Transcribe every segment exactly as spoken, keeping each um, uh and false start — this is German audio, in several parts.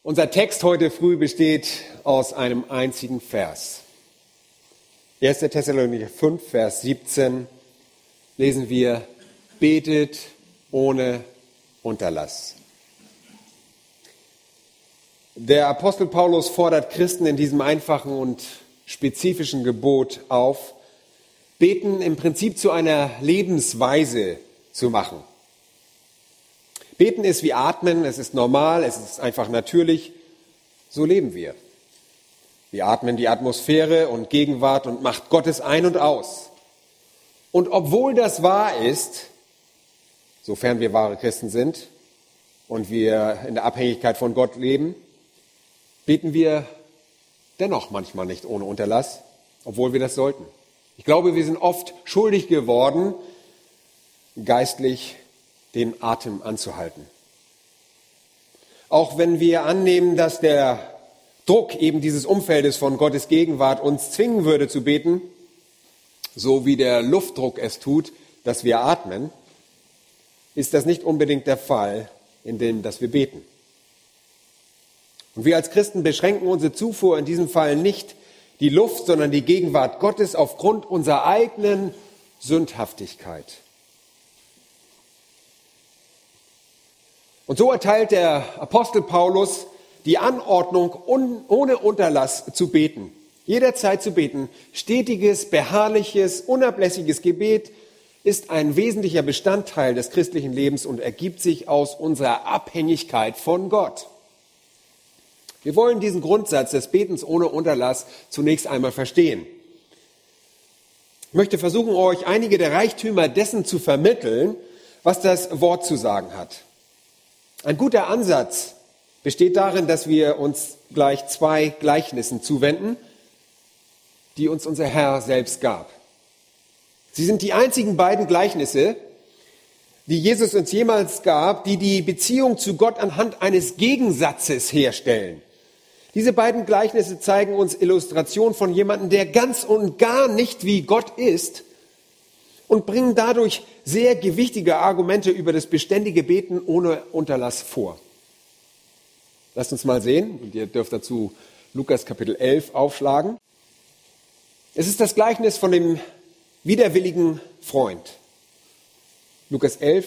Unser Text heute früh besteht aus einem einzigen Vers. erster Thessalonicher fünf, Vers siebzehn lesen wir: Betet ohne Unterlass. Der Apostel Paulus fordert Christen in diesem einfachen und spezifischen Gebot auf, Beten im Prinzip zu einer Lebensweise zu machen. Beten ist wie Atmen, es ist normal, es ist einfach natürlich, so leben wir. Wir atmen die Atmosphäre und Gegenwart und Macht Gottes ein und aus. Und obwohl das wahr ist, sofern wir wahre Christen sind und wir in der Abhängigkeit von Gott leben, beten wir dennoch manchmal nicht ohne Unterlass, obwohl wir das sollten. Ich glaube, wir sind oft schuldig geworden, geistlich den Atem anzuhalten. Auch wenn wir annehmen, dass der Druck eben dieses Umfeldes von Gottes Gegenwart uns zwingen würde zu beten, so wie der Luftdruck es tut, dass wir atmen, ist das nicht unbedingt der Fall, in dem, dass wir beten. Und wir als Christen beschränken unsere Zufuhr in diesem Fall nicht die Luft, sondern die Gegenwart Gottes aufgrund unserer eigenen Sündhaftigkeit. Und so erteilt der Apostel Paulus die Anordnung, un, ohne Unterlass zu beten, jederzeit zu beten. Stetiges, beharrliches, unablässiges Gebet ist ein wesentlicher Bestandteil des christlichen Lebens und ergibt sich aus unserer Abhängigkeit von Gott. Wir wollen diesen Grundsatz des Betens ohne Unterlass zunächst einmal verstehen. Ich möchte versuchen, euch einige der Reichtümer dessen zu vermitteln, was das Wort zu sagen hat. Ein guter Ansatz besteht darin, dass wir uns gleich zwei Gleichnissen zuwenden, die uns unser Herr selbst gab. Sie sind die einzigen beiden Gleichnisse, die Jesus uns jemals gab, die die Beziehung zu Gott anhand eines Gegensatzes herstellen. Diese beiden Gleichnisse zeigen uns Illustration von jemandem, der ganz und gar nicht wie Gott ist, und bringen dadurch sehr gewichtige Argumente über das beständige Beten ohne Unterlass vor. Lasst uns mal sehen, und ihr dürft dazu Lukas Kapitel elf aufschlagen. Es ist das Gleichnis von dem widerwilligen Freund. Lukas elf.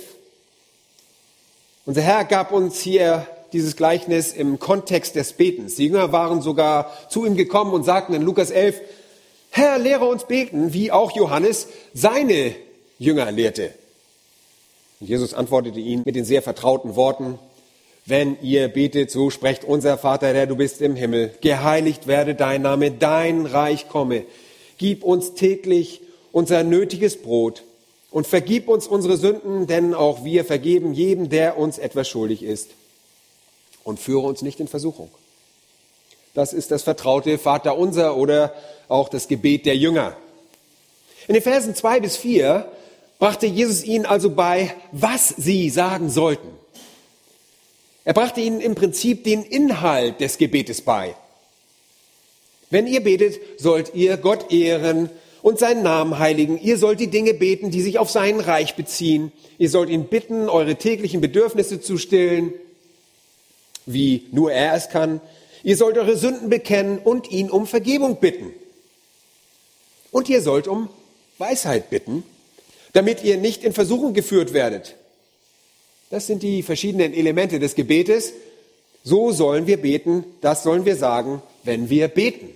Unser Herr gab uns hier dieses Gleichnis im Kontext des Betens. Die Jünger waren sogar zu ihm gekommen und sagten in Lukas elf, Herr, lehre uns beten, wie auch Johannes seine Jünger lehrte. Und Jesus antwortete ihnen mit den sehr vertrauten Worten, wenn ihr betet, so sprecht unser Vater, der du bist im Himmel, geheiligt werde dein Name, dein Reich komme. Gib uns täglich unser nötiges Brot und vergib uns unsere Sünden, denn auch wir vergeben jedem, der uns etwas schuldig ist. Und führe uns nicht in Versuchung. Das ist das vertraute Vaterunser oder auch das Gebet der Jünger. In den Versen zwei bis vier brachte Jesus ihnen also bei, was sie sagen sollten. Er brachte ihnen im Prinzip den Inhalt des Gebetes bei. Wenn ihr betet, sollt ihr Gott ehren und seinen Namen heiligen. Ihr sollt die Dinge beten, die sich auf sein Reich beziehen. Ihr sollt ihn bitten, eure täglichen Bedürfnisse zu stillen, wie nur er es kann. Ihr sollt eure Sünden bekennen und ihn um Vergebung bitten. Und ihr sollt um Weisheit bitten, damit ihr nicht in Versuchung geführt werdet. Das sind die verschiedenen Elemente des Gebetes. So sollen wir beten, das sollen wir sagen, wenn wir beten.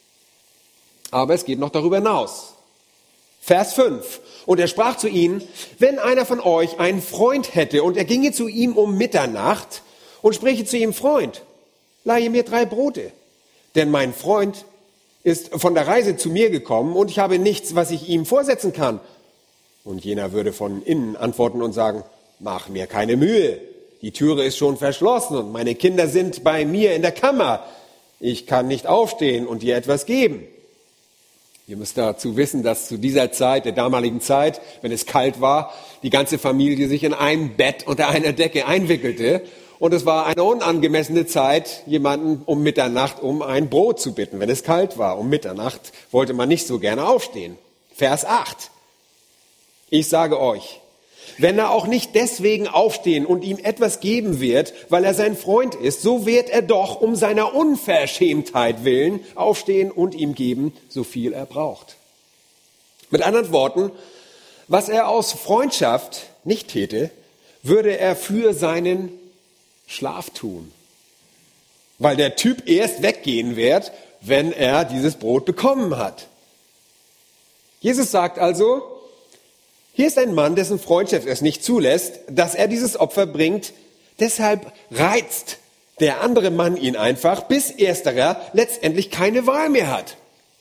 Aber es geht noch darüber hinaus. Vers fünf. Und er sprach zu ihnen, wenn einer von euch einen Freund hätte und er ginge zu ihm um Mitternacht und spräche zu ihm, Freund, leihe mir drei Brote, denn mein Freund ist von der Reise zu mir gekommen und ich habe nichts, was ich ihm vorsetzen kann. Und jener würde von innen antworten und sagen, mach mir keine Mühe, die Türe ist schon verschlossen und meine Kinder sind bei mir in der Kammer. Ich kann nicht aufstehen und dir etwas geben. Ihr müsst dazu wissen, dass zu dieser Zeit, der damaligen Zeit, wenn es kalt war, die ganze Familie sich in einem Bett unter einer Decke einwickelte. Und es war eine unangemessene Zeit, jemanden um Mitternacht um ein Brot zu bitten. Wenn es kalt war, um Mitternacht, wollte man nicht so gerne aufstehen. Vers acht. Ich sage euch, Wenn er auch nicht deswegen aufstehen und ihm etwas geben wird, weil er sein Freund ist, so wird er doch um seiner Unverschämtheit willen aufstehen und ihm geben, so viel er braucht. Mit anderen Worten, was er aus Freundschaft nicht täte, würde er für seinen Schlaf tun. Weil der Typ erst weggehen wird, wenn er dieses Brot bekommen hat. Jesus sagt also, hier ist ein Mann, dessen Freundschaft es nicht zulässt, dass er dieses Opfer bringt. Deshalb reizt der andere Mann ihn einfach, bis ersterer letztendlich keine Wahl mehr hat.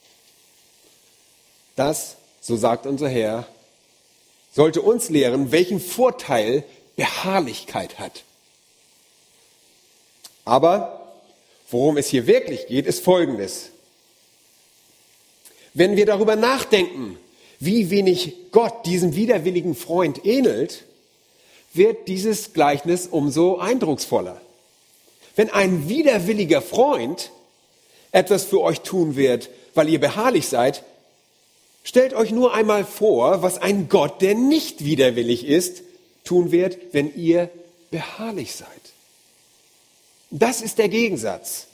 Das, so sagt unser Herr, sollte uns lehren, welchen Vorteil Beharrlichkeit hat. Aber worum es hier wirklich geht, ist Folgendes. Wenn wir darüber nachdenken, wie wenig Gott diesem widerwilligen Freund ähnelt, wird dieses Gleichnis umso eindrucksvoller. Wenn ein widerwilliger Freund etwas für euch tun wird, weil ihr beharrlich seid, stellt euch nur einmal vor, was ein Gott, der nicht widerwillig ist, tun wird, wenn ihr beharrlich seid. Das ist der Gegensatz.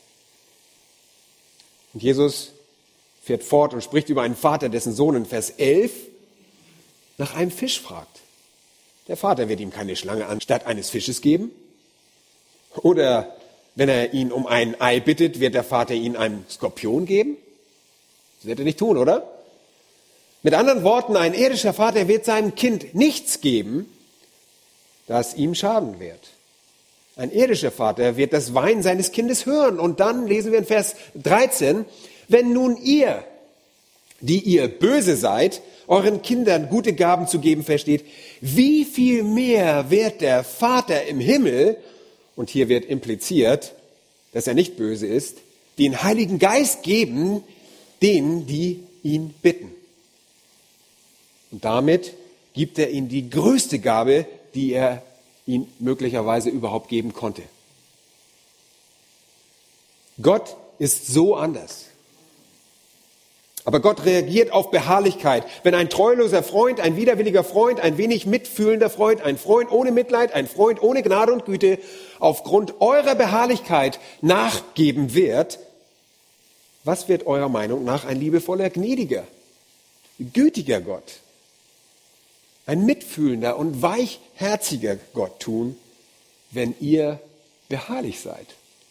Und Jesus fährt fort und spricht über einen Vater, dessen Sohn in Vers elf nach einem Fisch fragt. Der Vater wird ihm keine Schlange anstatt eines Fisches geben. Oder wenn er ihn um ein Ei bittet, wird der Vater ihn einem Skorpion geben? Das wird er nicht tun, oder? Mit anderen Worten, ein irdischer Vater wird seinem Kind nichts geben, das ihm schaden wird. Ein irdischer Vater wird das Weinen seines Kindes hören. Und dann lesen wir in Vers dreizehn, wenn nun ihr, die ihr böse seid, euren Kindern gute Gaben zu geben versteht, wie viel mehr wird der Vater im Himmel, und hier wird impliziert, dass er nicht böse ist, den Heiligen Geist geben, denen, die ihn bitten. Und damit gibt er ihnen die größte Gabe, die er ihnen möglicherweise überhaupt geben konnte. Gott ist so anders. Aber Gott reagiert auf Beharrlichkeit. Wenn ein treuloser Freund, ein widerwilliger Freund, ein wenig mitfühlender Freund, ein Freund ohne Mitleid, ein Freund ohne Gnade und Güte aufgrund eurer Beharrlichkeit nachgeben wird, was wird eurer Meinung nach ein liebevoller, gnädiger, gütiger Gott, ein mitfühlender und weichherziger Gott tun, wenn ihr beharrlich seid?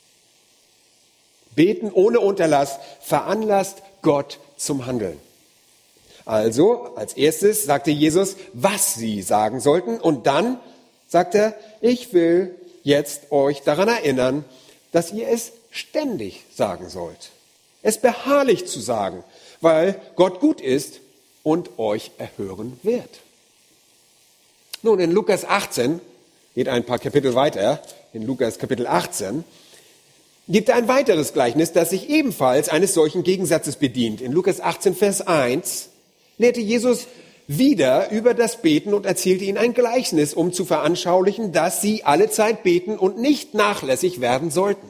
Beten ohne Unterlass veranlasst Gott zum Handeln. Also, als erstes sagte Jesus, was sie sagen sollten. Und dann sagt er, ich will jetzt euch daran erinnern, dass ihr es ständig sagen sollt. Es beharrlich zu sagen, weil Gott gut ist und euch erhören wird. Nun, in Lukas achtzehn, geht ein paar Kapitel weiter, in Lukas Kapitel achtzehn, gibt er ein weiteres Gleichnis, das sich ebenfalls eines solchen Gegensatzes bedient. In Lukas achtzehn, Vers eins lehrte Jesus wieder über das Beten und erzählte ihnen ein Gleichnis, um zu veranschaulichen, dass sie alle Zeit beten und nicht nachlässig werden sollten.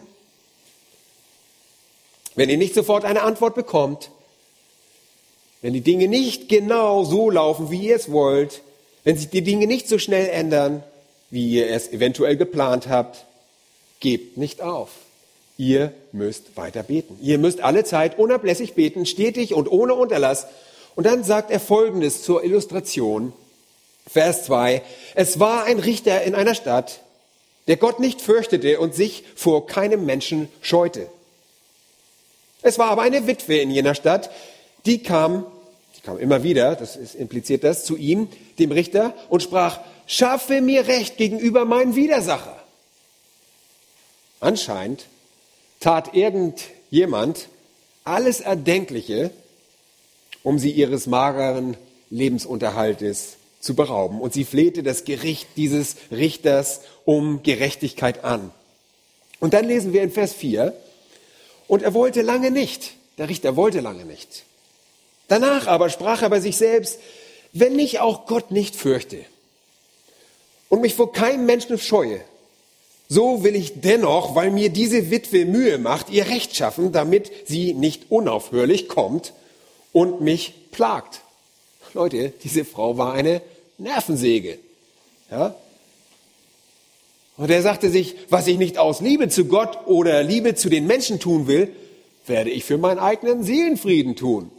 Wenn ihr nicht sofort eine Antwort bekommt, wenn die Dinge nicht genau so laufen, wie ihr es wollt, wenn sich die Dinge nicht so schnell ändern, wie ihr es eventuell geplant habt, gebt nicht auf. Ihr müsst weiter beten. Ihr müsst alle Zeit unablässig beten, stetig und ohne Unterlass. Und dann sagt er Folgendes zur Illustration. Vers zwei. Es war ein Richter in einer Stadt, der Gott nicht fürchtete und sich vor keinem Menschen scheute. Es war aber eine Witwe in jener Stadt, die kam, die kam immer wieder, das ist, impliziert das, zu ihm, dem Richter, und sprach, schaffe mir Recht gegenüber meinem Widersacher. Anscheinend tat irgendjemand alles Erdenkliche, um sie ihres mageren Lebensunterhaltes zu berauben. Und sie flehte das Gericht dieses Richters um Gerechtigkeit an. Und dann lesen wir in Vers vier, und er wollte lange nicht, der Richter wollte lange nicht. Danach aber sprach er bei sich selbst, wenn ich auch Gott nicht fürchte und mich vor keinem Menschen scheue, so will ich dennoch, weil mir diese Witwe Mühe macht, ihr Recht schaffen, damit sie nicht unaufhörlich kommt und mich plagt. Leute, diese Frau war eine Nervensäge. Ja? Und er sagte sich, was ich nicht aus Liebe zu Gott oder Liebe zu den Menschen tun will, werde ich für meinen eigenen Seelenfrieden tun.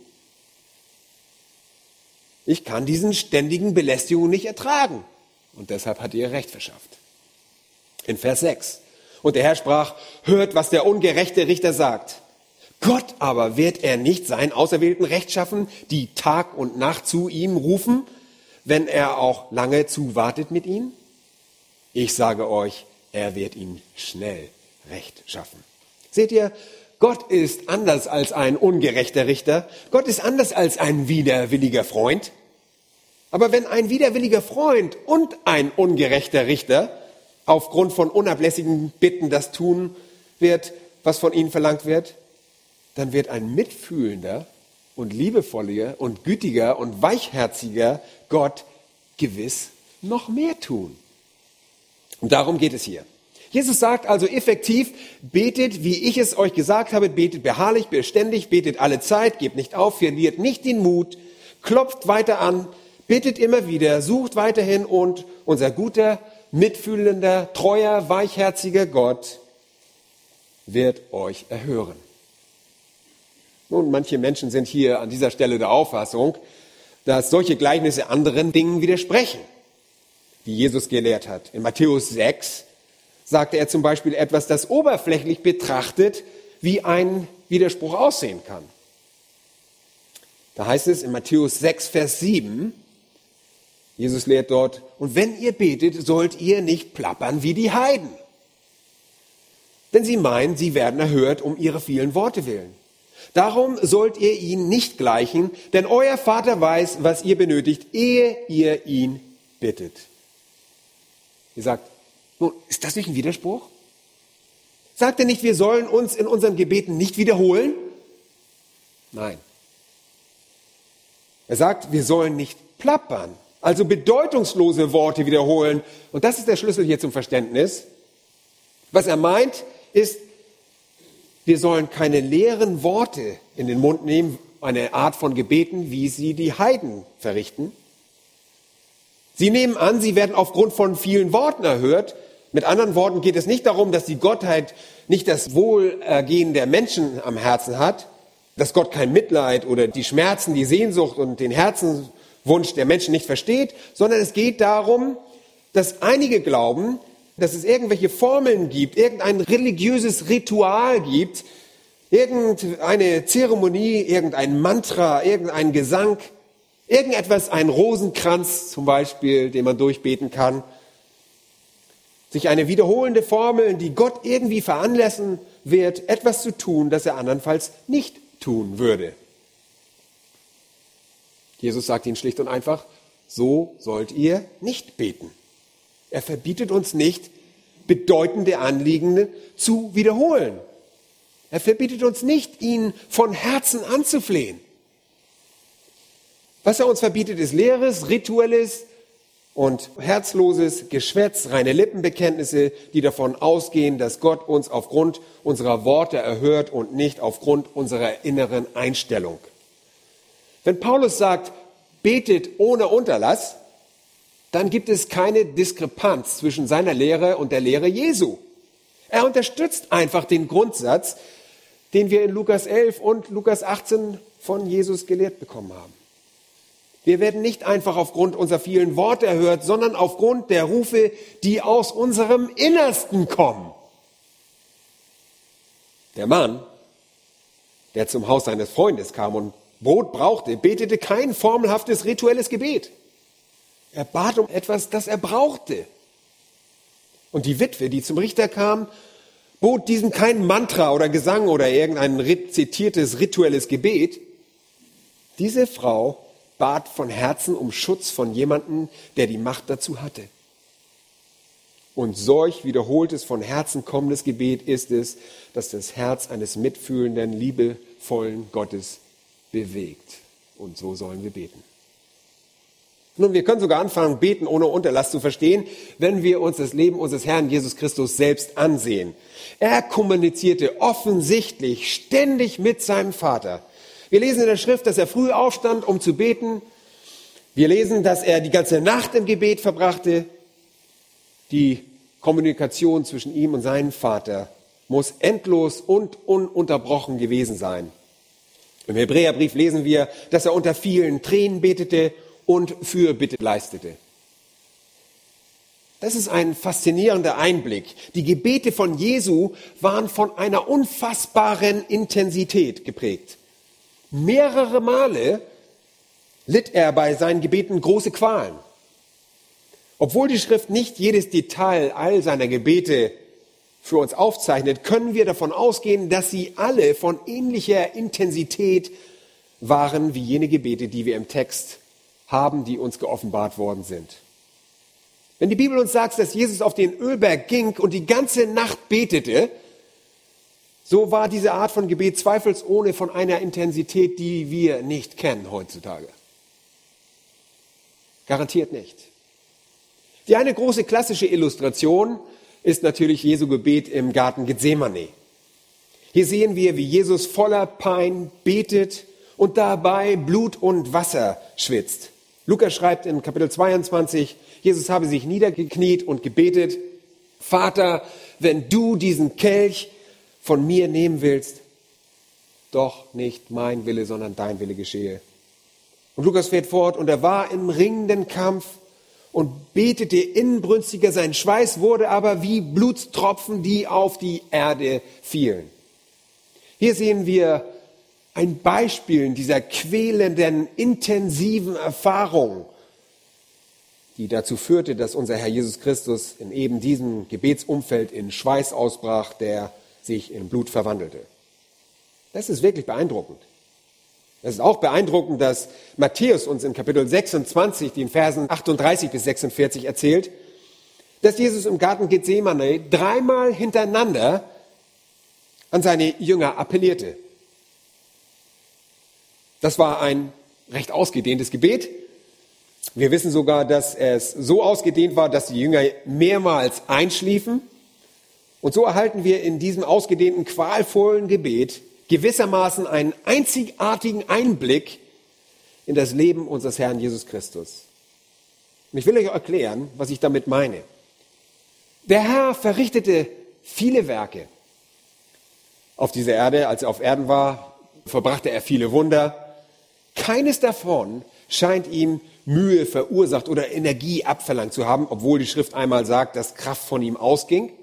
Ich kann diesen ständigen Belästigungen nicht ertragen. Und deshalb hat er ihr Recht verschafft. In Vers sechs. Und der Herr sprach, hört, was der ungerechte Richter sagt. Gott aber wird er nicht seinen Auserwählten Recht schaffen, die Tag und Nacht zu ihm rufen, wenn er auch lange zuwartet mit ihnen? Ich sage euch, er wird ihn schnell Recht schaffen. Seht ihr, Gott ist anders als ein ungerechter Richter. Gott ist anders als ein widerwilliger Freund. Aber wenn ein widerwilliger Freund und ein ungerechter Richter aufgrund von unablässigen Bitten das tun wird, was von ihnen verlangt wird, dann wird ein mitfühlender und liebevoller und gütiger und weichherziger Gott gewiss noch mehr tun. Und darum geht es hier. Jesus sagt also effektiv, betet, wie ich es euch gesagt habe, betet beharrlich, beständig, betet alle Zeit, gebt nicht auf, verliert nicht den Mut, klopft weiter an, bittet immer wieder, sucht weiterhin und unser guter, mitfühlender, treuer, weichherziger Gott wird euch erhören. Nun, manche Menschen sind hier an dieser Stelle der Auffassung, dass solche Gleichnisse anderen Dingen widersprechen, die Jesus gelehrt hat. In Matthäus sechs sagte er zum Beispiel etwas, das oberflächlich betrachtet wie ein Widerspruch aussehen kann. Da heißt es in Matthäus sechs, Vers sieben, Jesus lehrt dort, und wenn ihr betet, sollt ihr nicht plappern wie die Heiden. Denn sie meinen, sie werden erhört um ihre vielen Worte willen. Darum sollt ihr ihn nicht gleichen, denn euer Vater weiß, was ihr benötigt, ehe ihr ihn bittet. Ihr sagt, nun, ist das nicht ein Widerspruch? Sagt er nicht, wir sollen uns in unseren Gebeten nicht wiederholen? Nein. Er sagt, wir sollen nicht plappern, also bedeutungslose Worte wiederholen. Und das ist der Schlüssel hier zum Verständnis. Was er meint, ist, wir sollen keine leeren Worte in den Mund nehmen, eine Art von Gebeten, wie sie die Heiden verrichten. Sie nehmen an, sie werden aufgrund von vielen Worten erhört. Mit anderen Worten geht es nicht darum, dass die Gottheit nicht das Wohlergehen der Menschen am Herzen hat, dass Gott kein Mitleid oder die Schmerzen, die Sehnsucht und den Herzenswunsch der Menschen nicht versteht, sondern es geht darum, dass einige glauben, dass es irgendwelche Formeln gibt, irgendein religiöses Ritual gibt, irgendeine Zeremonie, irgendein Mantra, irgendein Gesang, irgendetwas, ein Rosenkranz zum Beispiel, den man durchbeten kann, sich eine wiederholende Formel, die Gott irgendwie veranlassen wird, etwas zu tun, das er andernfalls nicht tun würde. Jesus sagt ihnen schlicht und einfach, so sollt ihr nicht beten. Er verbietet uns nicht, bedeutende Anliegen zu wiederholen. Er verbietet uns nicht, ihn von Herzen anzuflehen. Was er uns verbietet, ist leeres, rituelles und herzloses Geschwätz, reine Lippenbekenntnisse, die davon ausgehen, dass Gott uns aufgrund unserer Worte erhört und nicht aufgrund unserer inneren Einstellung. Wenn Paulus sagt, betet ohne Unterlass, dann gibt es keine Diskrepanz zwischen seiner Lehre und der Lehre Jesu. Er unterstützt einfach den Grundsatz, den wir in Lukas elf und Lukas achtzehn von Jesus gelehrt bekommen haben. Wir werden nicht einfach aufgrund unserer vielen Worte erhört, sondern aufgrund der Rufe, die aus unserem Innersten kommen. Der Mann, der zum Haus seines Freundes kam und Brot brauchte, betete kein formelhaftes rituelles Gebet. Er bat um etwas, das er brauchte. Und die Witwe, die zum Richter kam, bot diesem kein Mantra oder Gesang oder irgendein rezitiertes rituelles Gebet. Diese Frau bat von Herzen um Schutz von jemandem, der die Macht dazu hatte. Und solch wiederholtes, von Herzen kommendes Gebet ist es, das das Herz eines mitfühlenden, liebevollen Gottes bewegt. Und so sollen wir beten. Nun, wir können sogar anfangen, beten ohne Unterlass zu verstehen, wenn wir uns das Leben unseres Herrn Jesus Christus selbst ansehen. Er kommunizierte offensichtlich ständig mit seinem Vater. Wir lesen in der Schrift, dass er früh aufstand, um zu beten. Wir lesen, dass er die ganze Nacht im Gebet verbrachte. Die Kommunikation zwischen ihm und seinem Vater muss endlos und ununterbrochen gewesen sein. Im Hebräerbrief lesen wir, dass er unter vielen Tränen betete und Fürbitte leistete. Das ist ein faszinierender Einblick. Die Gebete von Jesu waren von einer unfassbaren Intensität geprägt. Mehrere Male litt er bei seinen Gebeten große Qualen. Obwohl die Schrift nicht jedes Detail all seiner Gebete für uns aufzeichnet, können wir davon ausgehen, dass sie alle von ähnlicher Intensität waren wie jene Gebete, die wir im Text haben, die uns geoffenbart worden sind. Wenn die Bibel uns sagt, dass Jesus auf den Ölberg ging und die ganze Nacht betete, so war diese Art von Gebet zweifelsohne von einer Intensität, die wir nicht kennen heutzutage. Garantiert nicht. Die eine große klassische Illustration ist natürlich Jesu Gebet im Garten Gethsemane. Hier sehen wir, wie Jesus voller Pein betet und dabei Blut und Wasser schwitzt. Lukas schreibt in Kapitel zweiundzwanzig, Jesus habe sich niedergekniet und gebetet, Vater, wenn du diesen Kelch von mir nehmen willst, doch nicht mein Wille, sondern dein Wille geschehe. Und Lukas fährt fort, und er war im ringenden Kampf und betete inbrünstiger, sein Schweiß wurde aber wie Blutstropfen, die auf die Erde fielen. Hier sehen wir ein Beispiel dieser quälenden, intensiven Erfahrung, die dazu führte, dass unser Herr Jesus Christus in eben diesem Gebetsumfeld in Schweiß ausbrach, der sich in Blut verwandelte. Das ist wirklich beeindruckend. Es ist auch beeindruckend, dass Matthäus uns in Kapitel sechsundzwanzig, den Versen achtunddreißig bis sechsundvierzig erzählt, dass Jesus im Garten Gethsemane dreimal hintereinander an seine Jünger appellierte. Das war ein recht ausgedehntes Gebet. Wir wissen sogar, dass es so ausgedehnt war, dass die Jünger mehrmals einschliefen. Und so erhalten wir in diesem ausgedehnten, qualvollen Gebet gewissermaßen einen einzigartigen Einblick in das Leben unseres Herrn Jesus Christus. Und ich will euch erklären, was ich damit meine. Der Herr verrichtete viele Werke auf dieser Erde. Als er auf Erden war, verbrachte er viele Wunder. Keines davon scheint ihm Mühe verursacht oder Energie abverlangt zu haben, obwohl die Schrift einmal sagt, dass Kraft von ihm ausging.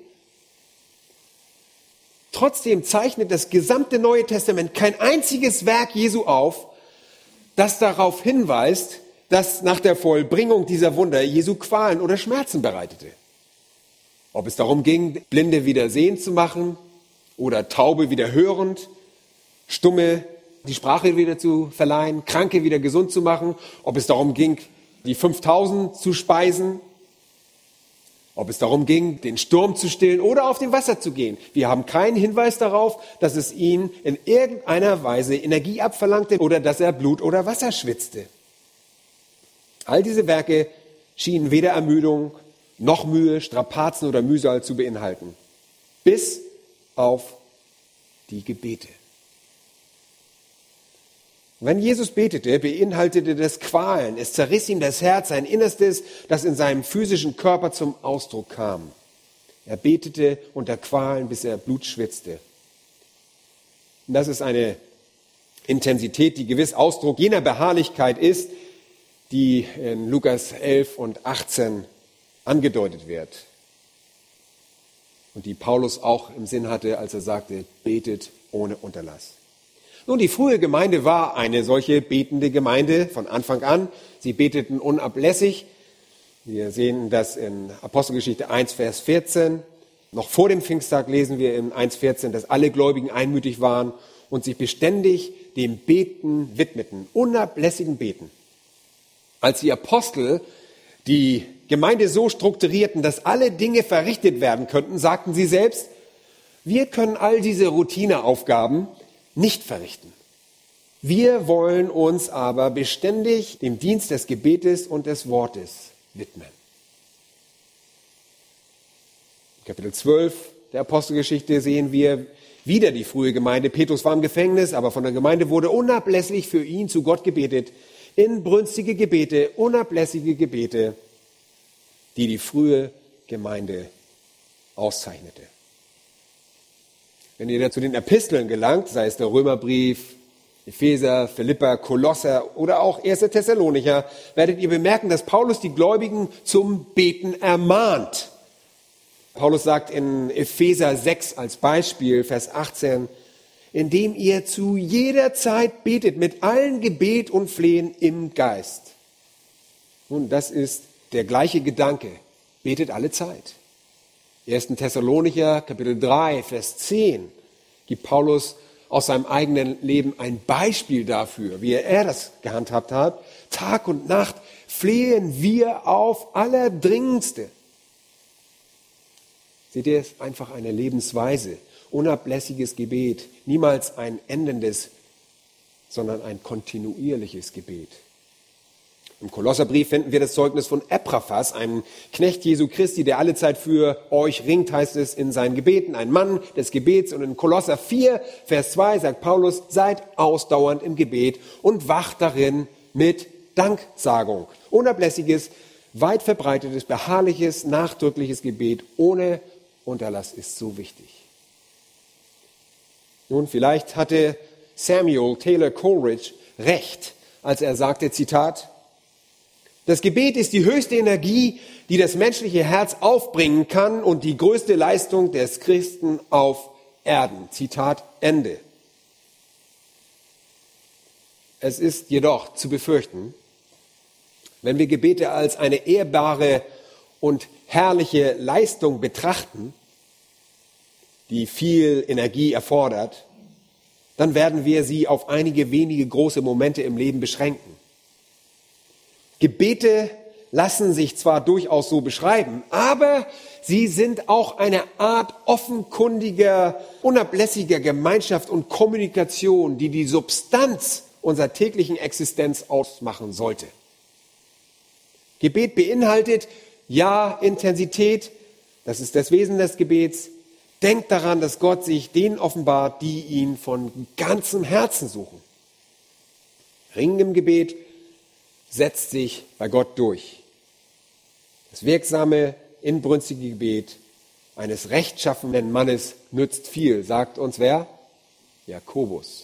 Trotzdem zeichnet das gesamte Neue Testament kein einziges Werk Jesu auf, das darauf hinweist, dass nach der Vollbringung dieser Wunder Jesu Qualen oder Schmerzen bereitete. Ob es darum ging, Blinde wieder sehend zu machen oder Taube wieder hörend, Stumme die Sprache wieder zu verleihen, Kranke wieder gesund zu machen, ob es darum ging, die fünftausend zu speisen, ob es darum ging, den Sturm zu stillen oder auf dem Wasser zu gehen. Wir haben keinen Hinweis darauf, dass es ihn in irgendeiner Weise Energie abverlangte oder dass er Blut oder Wasser schwitzte. All diese Werke schienen weder Ermüdung noch Mühe, Strapazen oder Mühsal zu beinhalten. Bis auf die Gebete. Wenn Jesus betete, beinhaltete das Qualen. Es zerriss ihm das Herz, sein Innerstes, das in seinem physischen Körper zum Ausdruck kam. Er betete unter Qualen, bis er Blut schwitzte. Und das ist eine Intensität, die gewiss Ausdruck jener Beharrlichkeit ist, die in Lukas elf und achtzehn angedeutet wird. Und die Paulus auch im Sinn hatte, als er sagte, betet ohne Unterlass. Nun, die frühe Gemeinde war eine solche betende Gemeinde von Anfang an. Sie beteten unablässig. Wir sehen das in Apostelgeschichte eins, Vers vierzehn. Noch vor dem Pfingsttag lesen wir in eins, vierzehn, dass alle Gläubigen einmütig waren und sich beständig dem Beten widmeten, unablässigen Beten. Als die Apostel die Gemeinde so strukturierten, dass alle Dinge verrichtet werden könnten, sagten sie selbst, wir können all diese Routineaufgaben nicht verrichten. Wir wollen uns aber beständig dem Dienst des Gebetes und des Wortes widmen. In Kapitel zwölf der Apostelgeschichte sehen wir wieder die frühe Gemeinde. Petrus war im Gefängnis, aber von der Gemeinde wurde unablässig für ihn zu Gott gebetet. Inbrünstige Gebete, unablässige Gebete, die die frühe Gemeinde auszeichnete. Wenn ihr da zu den Episteln gelangt, sei es der Römerbrief, Epheser, Philipper, Kolosser oder auch erster Thessalonicher, werdet ihr bemerken, dass Paulus die Gläubigen zum Beten ermahnt. Paulus sagt in Epheser sechs als Beispiel, Vers achtzehn, indem ihr zu jeder Zeit betet mit allen Gebet und Flehen im Geist. Nun, das ist der gleiche Gedanke. Betet alle Zeit. erster Thessalonicher, Kapitel drei, Vers zehn, gibt Paulus aus seinem eigenen Leben ein Beispiel dafür, wie er das gehandhabt hat. Tag und Nacht flehen wir auf Allerdringendste. Seht ihr, es ist einfach eine Lebensweise, unablässiges Gebet, niemals ein endendes, sondern ein kontinuierliches Gebet. Im Kolosserbrief finden wir das Zeugnis von Epaphras, einem Knecht Jesu Christi, der allezeit für euch ringt, heißt es in seinen Gebeten, ein Mann des Gebets. Und in Kolosser vier, Vers zwei sagt Paulus, seid ausdauernd im Gebet und wacht darin mit Danksagung. Unablässiges, weit verbreitetes, beharrliches, nachdrückliches Gebet ohne Unterlass ist so wichtig. Nun, vielleicht hatte Samuel Taylor Coleridge recht, als er sagte, Zitat, das Gebet ist die höchste Energie, die das menschliche Herz aufbringen kann und die größte Leistung des Christen auf Erden. Zitat Ende. Es ist jedoch zu befürchten, wenn wir Gebete als eine ehrbare und herrliche Leistung betrachten, die viel Energie erfordert, dann werden wir sie auf einige wenige große Momente im Leben beschränken. Gebete lassen sich zwar durchaus so beschreiben, aber sie sind auch eine Art offenkundiger, unablässiger Gemeinschaft und Kommunikation, die die Substanz unserer täglichen Existenz ausmachen sollte. Gebet beinhaltet, ja, Intensität, das ist das Wesen des Gebets. Denkt daran, dass Gott sich denen offenbart, die ihn von ganzem Herzen suchen. Ringen im Gebet setzt sich bei Gott durch. Das wirksame, inbrünstige Gebet eines rechtschaffenen Mannes nützt viel, sagt uns wer? Jakobus.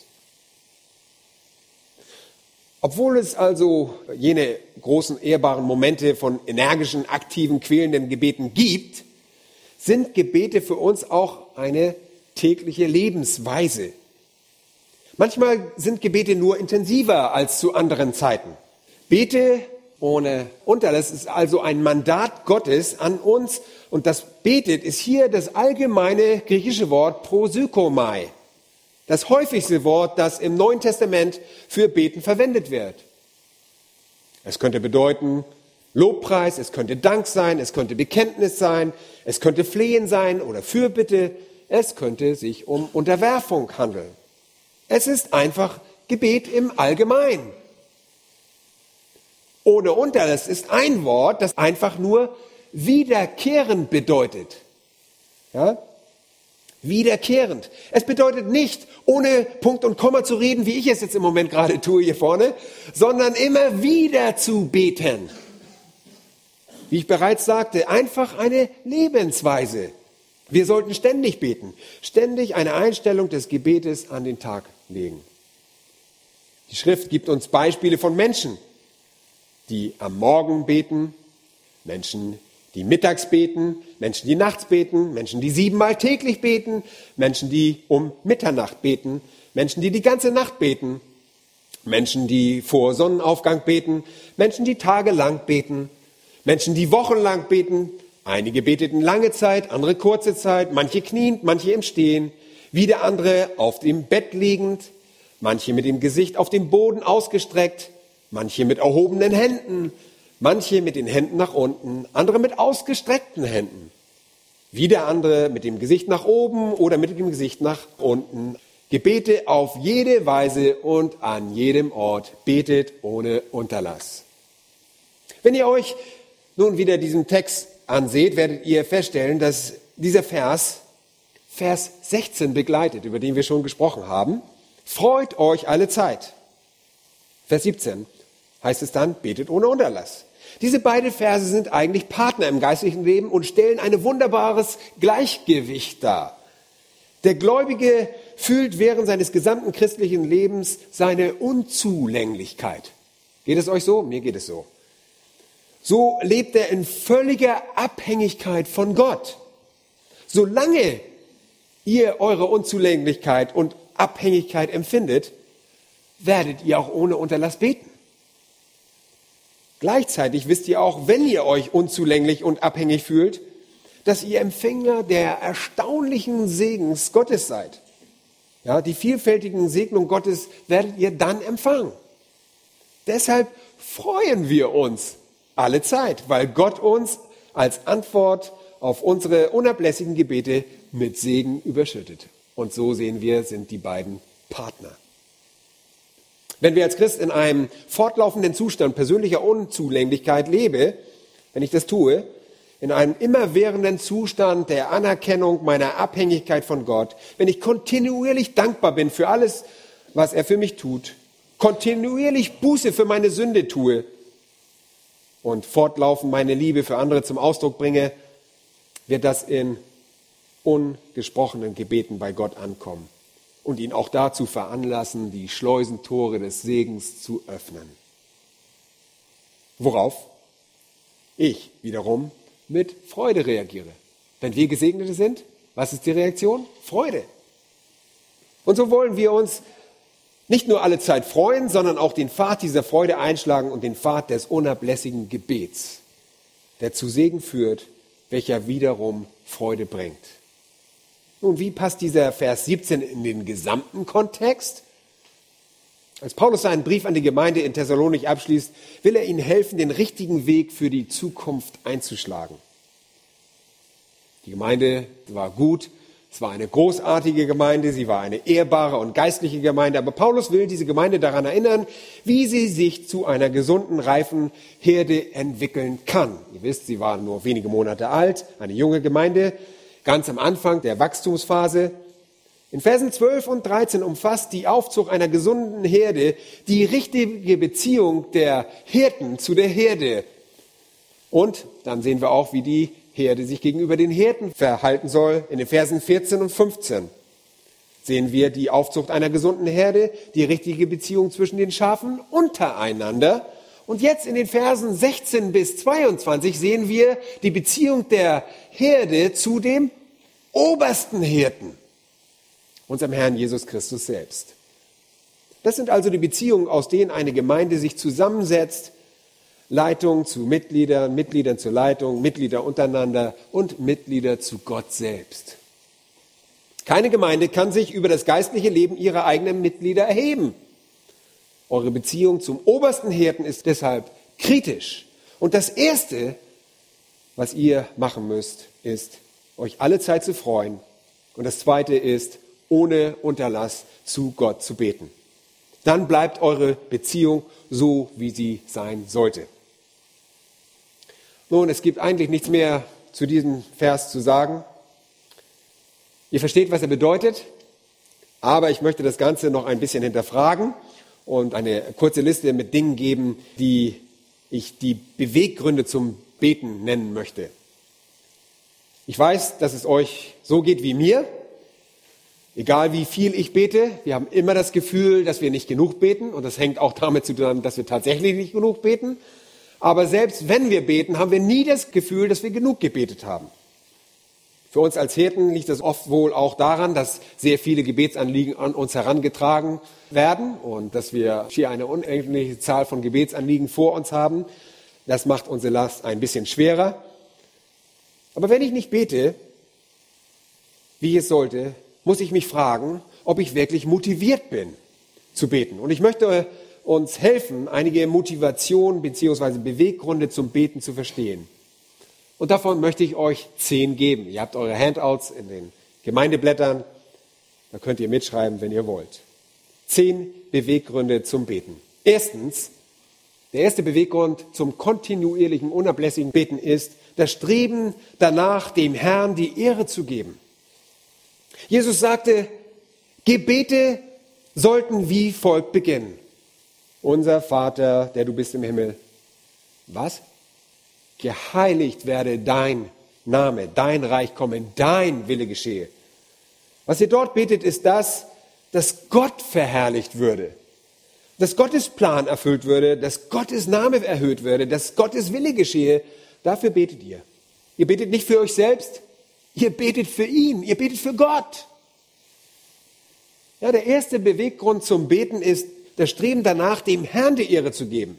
Obwohl es also jene großen, ehrbaren Momente von energischen, aktiven, quälenden Gebeten gibt, sind Gebete für uns auch eine tägliche Lebensweise. Manchmal sind Gebete nur intensiver als zu anderen Zeiten. Bete ohne Unterlass ist also ein Mandat Gottes an uns und das betet ist hier das allgemeine griechische Wort prosykomai. Das häufigste Wort, das im Neuen Testament für Beten verwendet wird. Es könnte bedeuten Lobpreis, es könnte Dank sein, es könnte Bekenntnis sein, es könnte Flehen sein oder Fürbitte, es könnte sich um Unterwerfung handeln. Es ist einfach Gebet im Allgemeinen. Ohne Unterlass ist ein Wort, das einfach nur wiederkehrend bedeutet. Ja? Wiederkehrend. Es bedeutet nicht, ohne Punkt und Komma zu reden, wie ich es jetzt im Moment gerade tue hier vorne, sondern immer wieder zu beten. Wie ich bereits sagte, einfach eine Lebensweise. Wir sollten ständig beten, ständig eine Einstellung des Gebetes an den Tag legen. Die Schrift gibt uns Beispiele von Menschen, die am Morgen beten, Menschen, die mittags beten, Menschen, die nachts beten, Menschen, die siebenmal täglich beten, Menschen, die um Mitternacht beten, Menschen, die die ganze Nacht beten, Menschen, die vor Sonnenaufgang beten, Menschen, die tagelang beten, Menschen, die wochenlang beten. Einige beteten lange Zeit, andere kurze Zeit, manche kniend, manche im Stehen, wieder andere auf dem Bett liegend, manche mit dem Gesicht auf dem Boden ausgestreckt, manche mit erhobenen Händen, manche mit den Händen nach unten, andere mit ausgestreckten Händen. Wieder andere mit dem Gesicht nach oben oder mit dem Gesicht nach unten. Gebete auf jede Weise und an jedem Ort. Betet ohne Unterlass. Wenn ihr euch nun wieder diesen Text anseht, werdet ihr feststellen, dass dieser Vers, Vers sechzehn begleitet, über den wir schon gesprochen haben. Freut euch alle Zeit. Vers siebzehn heißt es dann, betet ohne Unterlass. Diese beiden Verse sind eigentlich Partner im geistlichen Leben und stellen ein wunderbares Gleichgewicht dar. Der Gläubige fühlt während seines gesamten christlichen Lebens seine Unzulänglichkeit. Geht es euch so? Mir geht es so. So lebt er in völliger Abhängigkeit von Gott. Solange ihr eure Unzulänglichkeit und Abhängigkeit empfindet, werdet ihr auch ohne Unterlass beten. Gleichzeitig wisst ihr auch, wenn ihr euch unzulänglich und abhängig fühlt, dass ihr Empfänger der erstaunlichen Segens Gottes seid. Ja, die vielfältigen Segnungen Gottes werdet ihr dann empfangen. Deshalb freuen wir uns alle Zeit, weil Gott uns als Antwort auf unsere unablässigen Gebete mit Segen überschüttet. Und so sehen wir, sind die beiden Partner. Wenn wir als Christ in einem fortlaufenden Zustand persönlicher Unzulänglichkeit lebe, wenn ich das tue, in einem immerwährenden Zustand der Anerkennung meiner Abhängigkeit von Gott, wenn ich kontinuierlich dankbar bin für alles, was er für mich tut, kontinuierlich Buße für meine Sünde tue und fortlaufend meine Liebe für andere zum Ausdruck bringe, wird das in ungesprochenen Gebeten bei Gott ankommen und ihn auch dazu veranlassen, die Schleusentore des Segens zu öffnen. Worauf ich wiederum mit Freude reagiere. Wenn wir Gesegnete sind, was ist die Reaktion? Freude. Und so wollen wir uns nicht nur alle Zeit freuen, sondern auch den Pfad dieser Freude einschlagen und den Pfad des unablässigen Gebets, der zu Segen führt, welcher wiederum Freude bringt. Nun, wie passt dieser Vers siebzehn in den gesamten Kontext? Als Paulus seinen Brief an die Gemeinde in Thessalonich abschließt, will er ihnen helfen, den richtigen Weg für die Zukunft einzuschlagen. Die Gemeinde war gut, es war eine großartige Gemeinde, sie war eine ehrbare und geistliche Gemeinde, aber Paulus will diese Gemeinde daran erinnern, wie sie sich zu einer gesunden, reifen Herde entwickeln kann. Ihr wisst, sie war nur wenige Monate alt, eine junge Gemeinde, ganz am Anfang der Wachstumsphase. In Versen zwölf und dreizehn umfasst die Aufzucht einer gesunden Herde die richtige Beziehung der Hirten zu der Herde. Und dann sehen wir auch, wie die Herde sich gegenüber den Hirten verhalten soll. In den Versen vierzehn und fünfzehn sehen wir die Aufzucht einer gesunden Herde, die richtige Beziehung zwischen den Schafen untereinander. Und jetzt in den Versen sechzehn bis zweiundzwanzig sehen wir die Beziehung der Herde zu dem obersten Hirten, unserem Herrn Jesus Christus selbst. Das sind also die Beziehungen, aus denen eine Gemeinde sich zusammensetzt. Leitung zu Mitgliedern, Mitgliedern zur Leitung, Mitglieder untereinander und Mitglieder zu Gott selbst. Keine Gemeinde kann sich über das geistliche Leben ihrer eigenen Mitglieder erheben. Eure Beziehung zum obersten Hirten ist deshalb kritisch. Und das Erste, was ihr machen müsst, ist, euch alle Zeit zu freuen. Und das Zweite ist, ohne Unterlass zu Gott zu beten. Dann bleibt eure Beziehung so, wie sie sein sollte. Nun, es gibt eigentlich nichts mehr zu diesem Vers zu sagen. Ihr versteht, was er bedeutet, aber ich möchte das Ganze noch ein bisschen hinterfragen und eine kurze Liste mit Dingen geben, die ich die Beweggründe zum Beten nennen möchte. Ich weiß, dass es euch so geht wie mir. Egal wie viel ich bete, wir haben immer das Gefühl, dass wir nicht genug beten. Und das hängt auch damit zusammen, dass wir tatsächlich nicht genug beten. Aber selbst wenn wir beten, haben wir nie das Gefühl, dass wir genug gebetet haben. Für uns als Hirten liegt das oft wohl auch daran, dass sehr viele Gebetsanliegen an uns herangetragen werden und dass wir hier eine unendliche Zahl von Gebetsanliegen vor uns haben. Das macht unsere Last ein bisschen schwerer. Aber wenn ich nicht bete, wie ich es sollte, muss ich mich fragen, ob ich wirklich motiviert bin zu beten. Und ich möchte uns helfen, einige Motivationen bzw. Beweggründe zum Beten zu verstehen. Und davon möchte ich euch zehn geben. Ihr habt eure Handouts in den Gemeindeblättern. Da könnt ihr mitschreiben, wenn ihr wollt. Zehn Beweggründe zum Beten. Erstens, der erste Beweggrund zum kontinuierlichen, unablässigen Beten ist das Streben danach, dem Herrn die Ehre zu geben. Jesus sagte, Gebete sollten wie folgt beginnen. Unser Vater, der du bist im Himmel. Was? geheiligt werde dein Name, dein Reich komme, dein Wille geschehe. Was ihr dort betet, ist das, dass Gott verherrlicht würde, dass Gottes Plan erfüllt würde, dass Gottes Name erhöht würde, dass Gottes Wille geschehe. Dafür betet ihr. Ihr betet nicht für euch selbst, ihr betet für ihn, ihr betet für Gott. Ja, der erste Beweggrund zum Beten ist das Streben danach, dem Herrn die Ehre zu geben.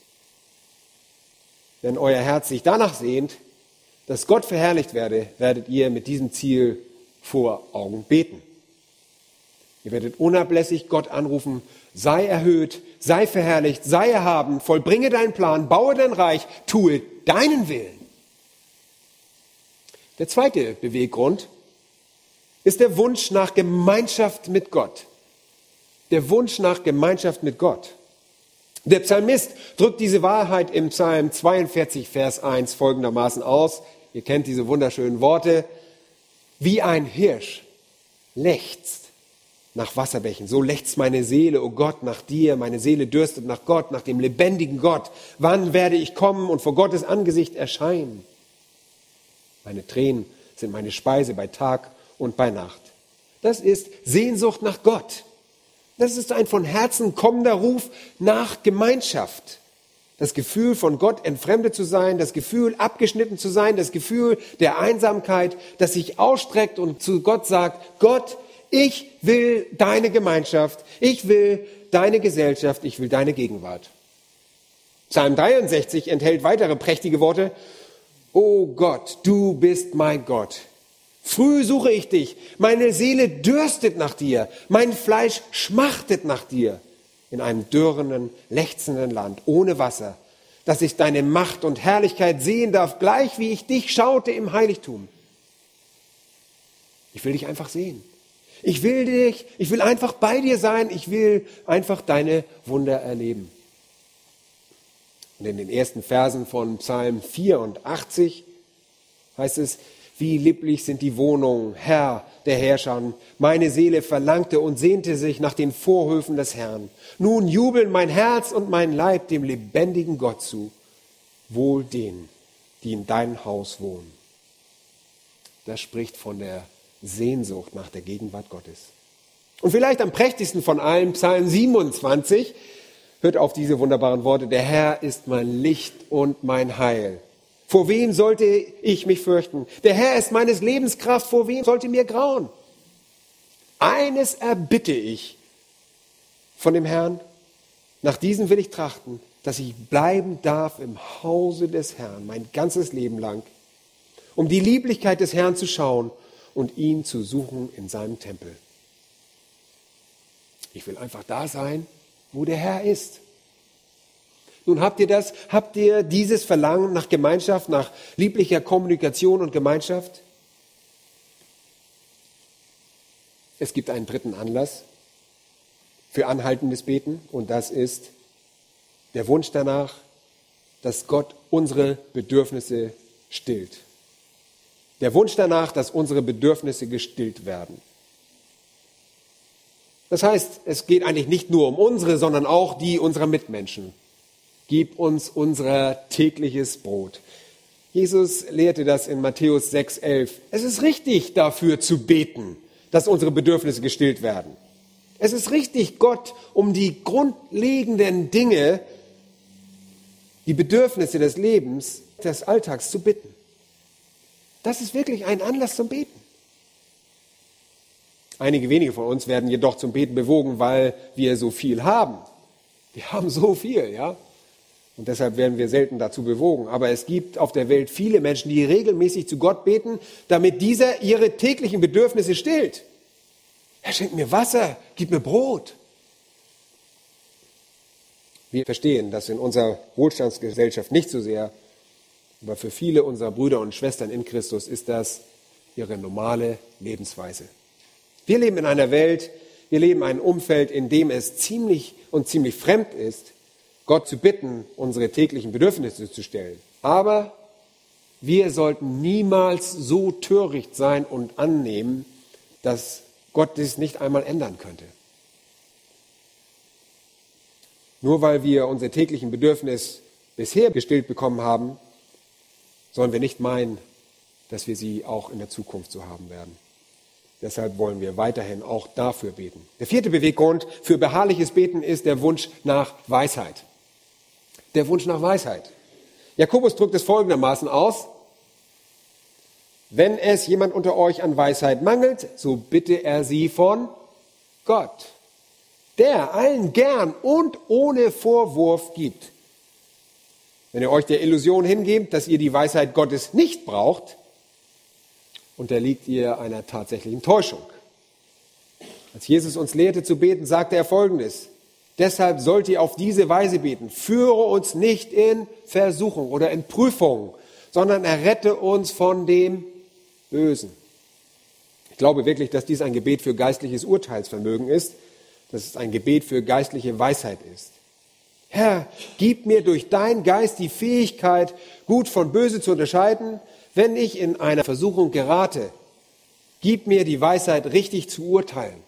Wenn euer Herz sich danach sehnt, dass Gott verherrlicht werde, werdet ihr mit diesem Ziel vor Augen beten. Ihr werdet unablässig Gott anrufen, sei erhöht, sei verherrlicht, sei erhaben, vollbringe deinen Plan, baue dein Reich, tue deinen Willen. Der zweite Beweggrund ist der Wunsch nach Gemeinschaft mit Gott. Der Wunsch nach Gemeinschaft mit Gott. Der Psalmist drückt diese Wahrheit im Psalm zweiundvierzig, Vers eins folgendermaßen aus. Ihr kennt diese wunderschönen Worte. Wie ein Hirsch lechzt nach Wasserbächen, so lechzt meine Seele, o Gott, nach dir. Meine Seele dürstet nach Gott, nach dem lebendigen Gott. Wann werde ich kommen und vor Gottes Angesicht erscheinen? Meine Tränen sind meine Speise bei Tag und bei Nacht. Das ist Sehnsucht nach Gott. Das ist ein von Herzen kommender Ruf nach Gemeinschaft. Das Gefühl, von Gott entfremdet zu sein, das Gefühl, abgeschnitten zu sein, das Gefühl der Einsamkeit, das sich ausstreckt und zu Gott sagt, Gott, ich will deine Gemeinschaft, ich will deine Gesellschaft, ich will deine Gegenwart. Psalm dreiundsechzig enthält weitere prächtige Worte. O Gott, du bist mein Gott. Früh suche ich dich, meine Seele dürstet nach dir, mein Fleisch schmachtet nach dir in einem dürrenden, lechzenden Land, ohne Wasser, dass ich deine Macht und Herrlichkeit sehen darf, gleich wie ich dich schaute im Heiligtum. Ich will dich einfach sehen. Ich will dich, ich will einfach bei dir sein, ich will einfach deine Wunder erleben. Und in den ersten Versen von Psalm vierundachtzig heißt es, wie lieblich sind die Wohnungen, Herr der Herrscher. Meine Seele verlangte und sehnte sich nach den Vorhöfen des Herrn. Nun jubeln mein Herz und mein Leib dem lebendigen Gott zu. Wohl denen, die in deinem Haus wohnen. Das spricht von der Sehnsucht nach der Gegenwart Gottes. Und vielleicht am prächtigsten von allen, Psalm siebenundzwanzig, hört auf diese wunderbaren Worte. Der Herr ist mein Licht und mein Heil. Vor wem sollte ich mich fürchten? Der Herr ist meines Lebens Kraft. Vor wem sollte mir grauen? Eines erbitte ich von dem Herrn. Nach diesem will ich trachten, dass ich bleiben darf im Hause des Herrn mein ganzes Leben lang, um die Lieblichkeit des Herrn zu schauen und ihn zu suchen in seinem Tempel. Ich will einfach da sein, wo der Herr ist. Nun habt ihr das, habt ihr dieses Verlangen nach Gemeinschaft, nach lieblicher Kommunikation und Gemeinschaft? Es gibt einen dritten Anlass für anhaltendes Beten und das ist der Wunsch danach, dass Gott unsere Bedürfnisse stillt. Der Wunsch danach, dass unsere Bedürfnisse gestillt werden. Das heißt, es geht eigentlich nicht nur um unsere, sondern auch die unserer Mitmenschen. Gib uns unser tägliches Brot. Jesus lehrte das in Matthäus sechs, elf. Es ist richtig, dafür zu beten, dass unsere Bedürfnisse gestillt werden. Es ist richtig, Gott um die grundlegenden Dinge, die Bedürfnisse des Lebens, des Alltags zu bitten. Das ist wirklich ein Anlass zum Beten. Einige wenige von uns werden jedoch zum Beten bewogen, weil wir so viel haben. Wir haben so viel, ja. Und deshalb werden wir selten dazu bewogen. Aber es gibt auf der Welt viele Menschen, die regelmäßig zu Gott beten, damit dieser ihre täglichen Bedürfnisse stillt. Er schenkt mir Wasser, gib mir Brot. Wir verstehen das in unserer Wohlstandsgesellschaft nicht so sehr, aber für viele unserer Brüder und Schwestern in Christus ist das ihre normale Lebensweise. Wir leben in einer Welt, wir leben in einem Umfeld, in dem es ziemlich und ziemlich fremd ist, Gott zu bitten, unsere täglichen Bedürfnisse zu stellen. Aber wir sollten niemals so töricht sein und annehmen, dass Gott dies nicht einmal ändern könnte. Nur weil wir unsere täglichen Bedürfnisse bisher gestillt bekommen haben, sollen wir nicht meinen, dass wir sie auch in der Zukunft so haben werden. Deshalb wollen wir weiterhin auch dafür beten. Der vierte Beweggrund für beharrliches Beten ist der Wunsch nach Weisheit. Der Wunsch nach Weisheit. Jakobus drückt es folgendermaßen aus: Wenn es jemand unter euch an Weisheit mangelt, so bitte er sie von Gott, der allen gern und ohne Vorwurf gibt. Wenn ihr euch der Illusion hingebt, dass ihr die Weisheit Gottes nicht braucht, unterliegt ihr einer tatsächlichen Täuschung. Als Jesus uns lehrte zu beten, sagte er Folgendes: Deshalb sollt ihr auf diese Weise beten: Führe uns nicht in Versuchung oder in Prüfung, sondern errette uns von dem Bösen. Ich glaube wirklich, dass dies ein Gebet für geistliches Urteilsvermögen ist, dass es ein Gebet für geistliche Weisheit ist. Herr, gib mir durch deinen Geist die Fähigkeit, gut von böse zu unterscheiden. Wenn ich in eine Versuchung gerate, gib mir die Weisheit, richtig zu urteilen.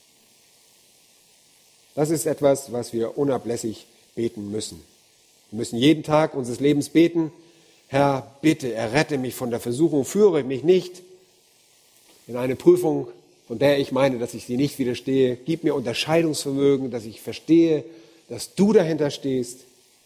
Das ist etwas, was wir unablässig beten müssen. Wir müssen jeden Tag unseres Lebens beten: Herr, bitte errette mich von der Versuchung, führe mich nicht in eine Prüfung, von der ich meine, dass ich sie nicht widerstehe. Gib mir Unterscheidungsvermögen, dass ich verstehe, dass du dahinter stehst.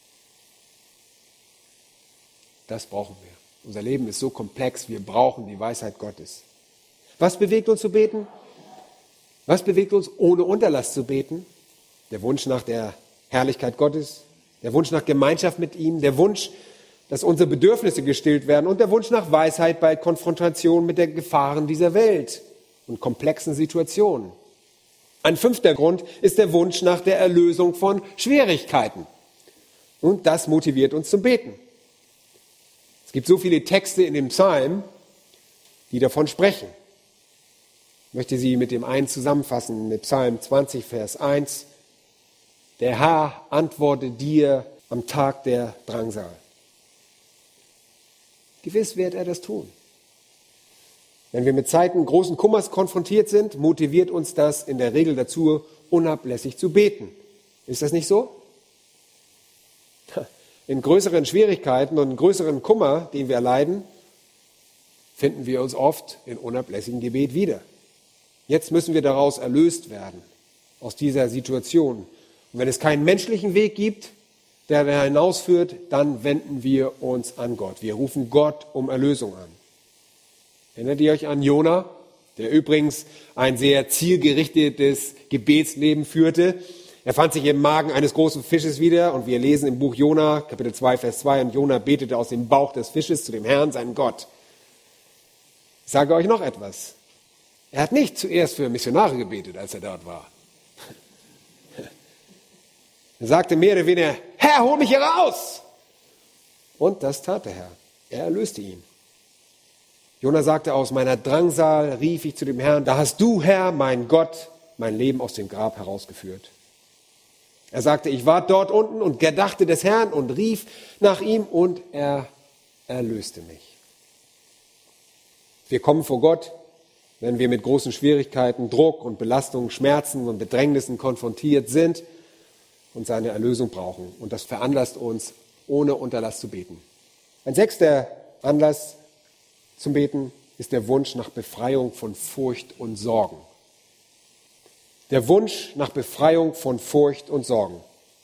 Das brauchen wir. Unser Leben ist so komplex, wir brauchen die Weisheit Gottes. Was bewegt uns zu beten? Was bewegt uns, ohne Unterlass zu beten? Der Wunsch nach der Herrlichkeit Gottes, der Wunsch nach Gemeinschaft mit ihm, der Wunsch, dass unsere Bedürfnisse gestillt werden und der Wunsch nach Weisheit bei Konfrontation mit den Gefahren dieser Welt und komplexen Situationen. Ein fünfter Grund ist der Wunsch nach der Erlösung von Schwierigkeiten. Und das motiviert uns zum Beten. Es gibt so viele Texte in dem Psalm, die davon sprechen. Ich möchte sie mit dem einen zusammenfassen, mit Psalm zwanzig, Vers eins. Der Herr antworte dir am Tag der Drangsal. Gewiss wird er das tun. Wenn wir mit Zeiten großen Kummers konfrontiert sind, motiviert uns das in der Regel dazu, unablässig zu beten. Ist das nicht so? In größeren Schwierigkeiten und in größeren Kummer, den wir erleiden, finden wir uns oft in unablässigem Gebet wieder. Jetzt müssen wir daraus erlöst werden, aus dieser Situation. Und wenn es keinen menschlichen Weg gibt, der da hinausführt, dann wenden wir uns an Gott. Wir rufen Gott um Erlösung an. Erinnert ihr euch an Jona, der übrigens ein sehr zielgerichtetes Gebetsleben führte? Er fand sich im Magen eines großen Fisches wieder und wir lesen im Buch Jona, Kapitel zwei, Vers zwei, und Jona betete aus dem Bauch des Fisches zu dem Herrn, seinen Gott. Ich sage euch noch etwas. Er hat nicht zuerst für Missionare gebetet, als er dort war. Er sagte mehr oder weniger: Herr, hol mich hier raus! Und das tat der Herr. Er erlöste ihn. Jona sagte: Aus meiner Drangsal rief ich zu dem Herrn, da hast du, Herr, mein Gott, mein Leben aus dem Grab herausgeführt. Er sagte: Ich war dort unten und gedachte des Herrn und rief nach ihm und er erlöste mich. Wir kommen vor Gott, wenn wir mit großen Schwierigkeiten, Druck und Belastungen, Schmerzen und Bedrängnissen konfrontiert sind und seine Erlösung brauchen. Und das veranlasst uns, ohne Unterlass zu beten. Ein sechster Anlass zum Beten ist der Wunsch nach Befreiung von Furcht und Sorgen. Der Wunsch nach Befreiung von Furcht und Sorgen.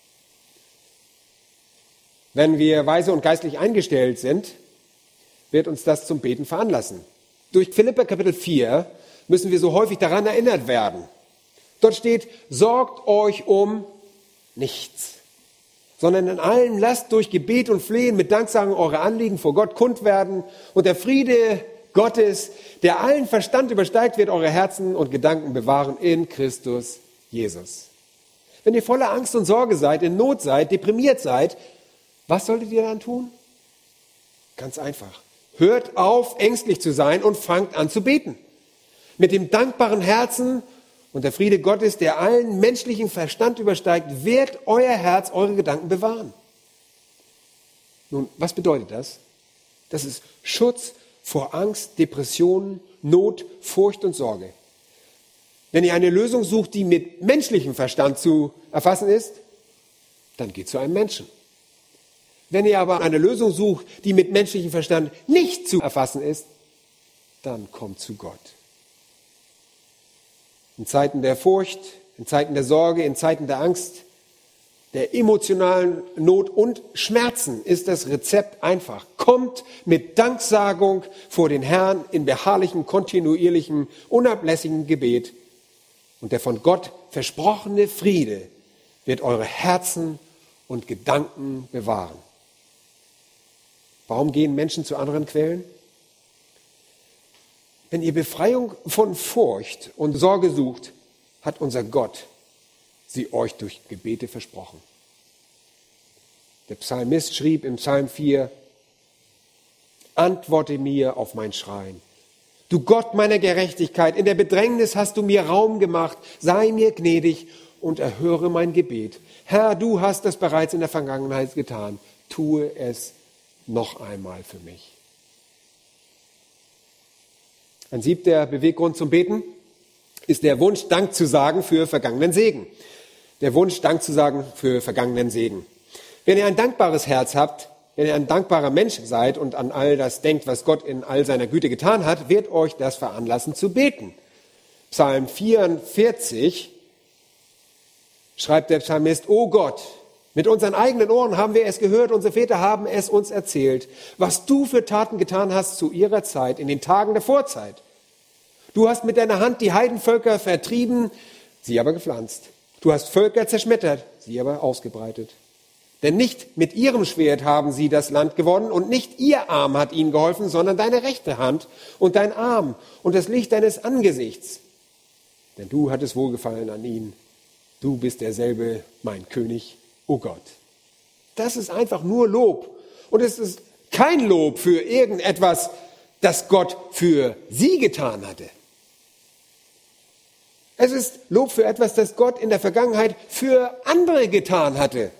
Wenn wir weise und geistlich eingestellt sind, wird uns das zum Beten veranlassen. Durch Philipper Kapitel vier müssen wir so häufig daran erinnert werden. Dort steht: Sorgt euch um nichts, sondern in allem lasst durch Gebet und Flehen mit Danksagen eure Anliegen vor Gott kund werden und der Friede Gottes, der allen Verstand übersteigt, wird eure Herzen und Gedanken bewahren in Christus Jesus. Wenn ihr voller Angst und Sorge seid, in Not seid, deprimiert seid, was solltet ihr dann tun? Ganz einfach. Hört auf, ängstlich zu sein und fangt an zu beten. Mit dem dankbaren Herzen und der Friede Gottes, der allen menschlichen Verstand übersteigt, wird euer Herz eure Gedanken bewahren. Nun, was bedeutet das? Das ist Schutz vor Angst, Depressionen, Not, Furcht und Sorge. Wenn ihr eine Lösung sucht, die mit menschlichem Verstand zu erfassen ist, dann geht zu einem Menschen. Wenn ihr aber eine Lösung sucht, die mit menschlichem Verstand nicht zu erfassen ist, dann kommt zu Gott. In Zeiten der Furcht, in Zeiten der Sorge, in Zeiten der Angst, der emotionalen Not und Schmerzen ist das Rezept einfach. Kommt mit Danksagung vor den Herrn in beharrlichem, kontinuierlichem, unablässigem Gebet. Und der von Gott versprochene Friede wird eure Herzen und Gedanken bewahren. Warum gehen Menschen zu anderen Quellen? Wenn ihr Befreiung von Furcht und Sorge sucht, hat unser Gott sie euch durch Gebete versprochen. Der Psalmist schrieb im Psalm vier, antworte mir auf mein Schreien. Du Gott meiner Gerechtigkeit, in der Bedrängnis hast du mir Raum gemacht, sei mir gnädig und erhöre mein Gebet. Herr, du hast das bereits in der Vergangenheit getan, tue es noch einmal für mich. Ein siebter Beweggrund zum Beten ist der Wunsch, Dank zu sagen für vergangenen Segen. Der Wunsch, Dank zu sagen für vergangenen Segen. Wenn ihr ein dankbares Herz habt, wenn ihr ein dankbarer Mensch seid und an all das denkt, was Gott in all seiner Güte getan hat, wird euch das veranlassen zu beten. Psalm vierundvierzig schreibt der Psalmist, O Gott, mit unseren eigenen Ohren haben wir es gehört, unsere Väter haben es uns erzählt, was du für Taten getan hast zu ihrer Zeit, in den Tagen der Vorzeit. Du hast mit deiner Hand die Heidenvölker vertrieben, sie aber gepflanzt. Du hast Völker zerschmettert, sie aber ausgebreitet. Denn nicht mit ihrem Schwert haben sie das Land gewonnen und nicht ihr Arm hat ihnen geholfen, sondern deine rechte Hand und dein Arm und das Licht deines Angesichts. Denn du hattest Wohlgefallen an ihnen. Du bist derselbe, mein König, o Gott. Das ist einfach nur Lob. Und es ist kein Lob für irgendetwas, das Gott für sie getan hatte. Es ist Lob für etwas, das Gott in der Vergangenheit für andere getan hatte.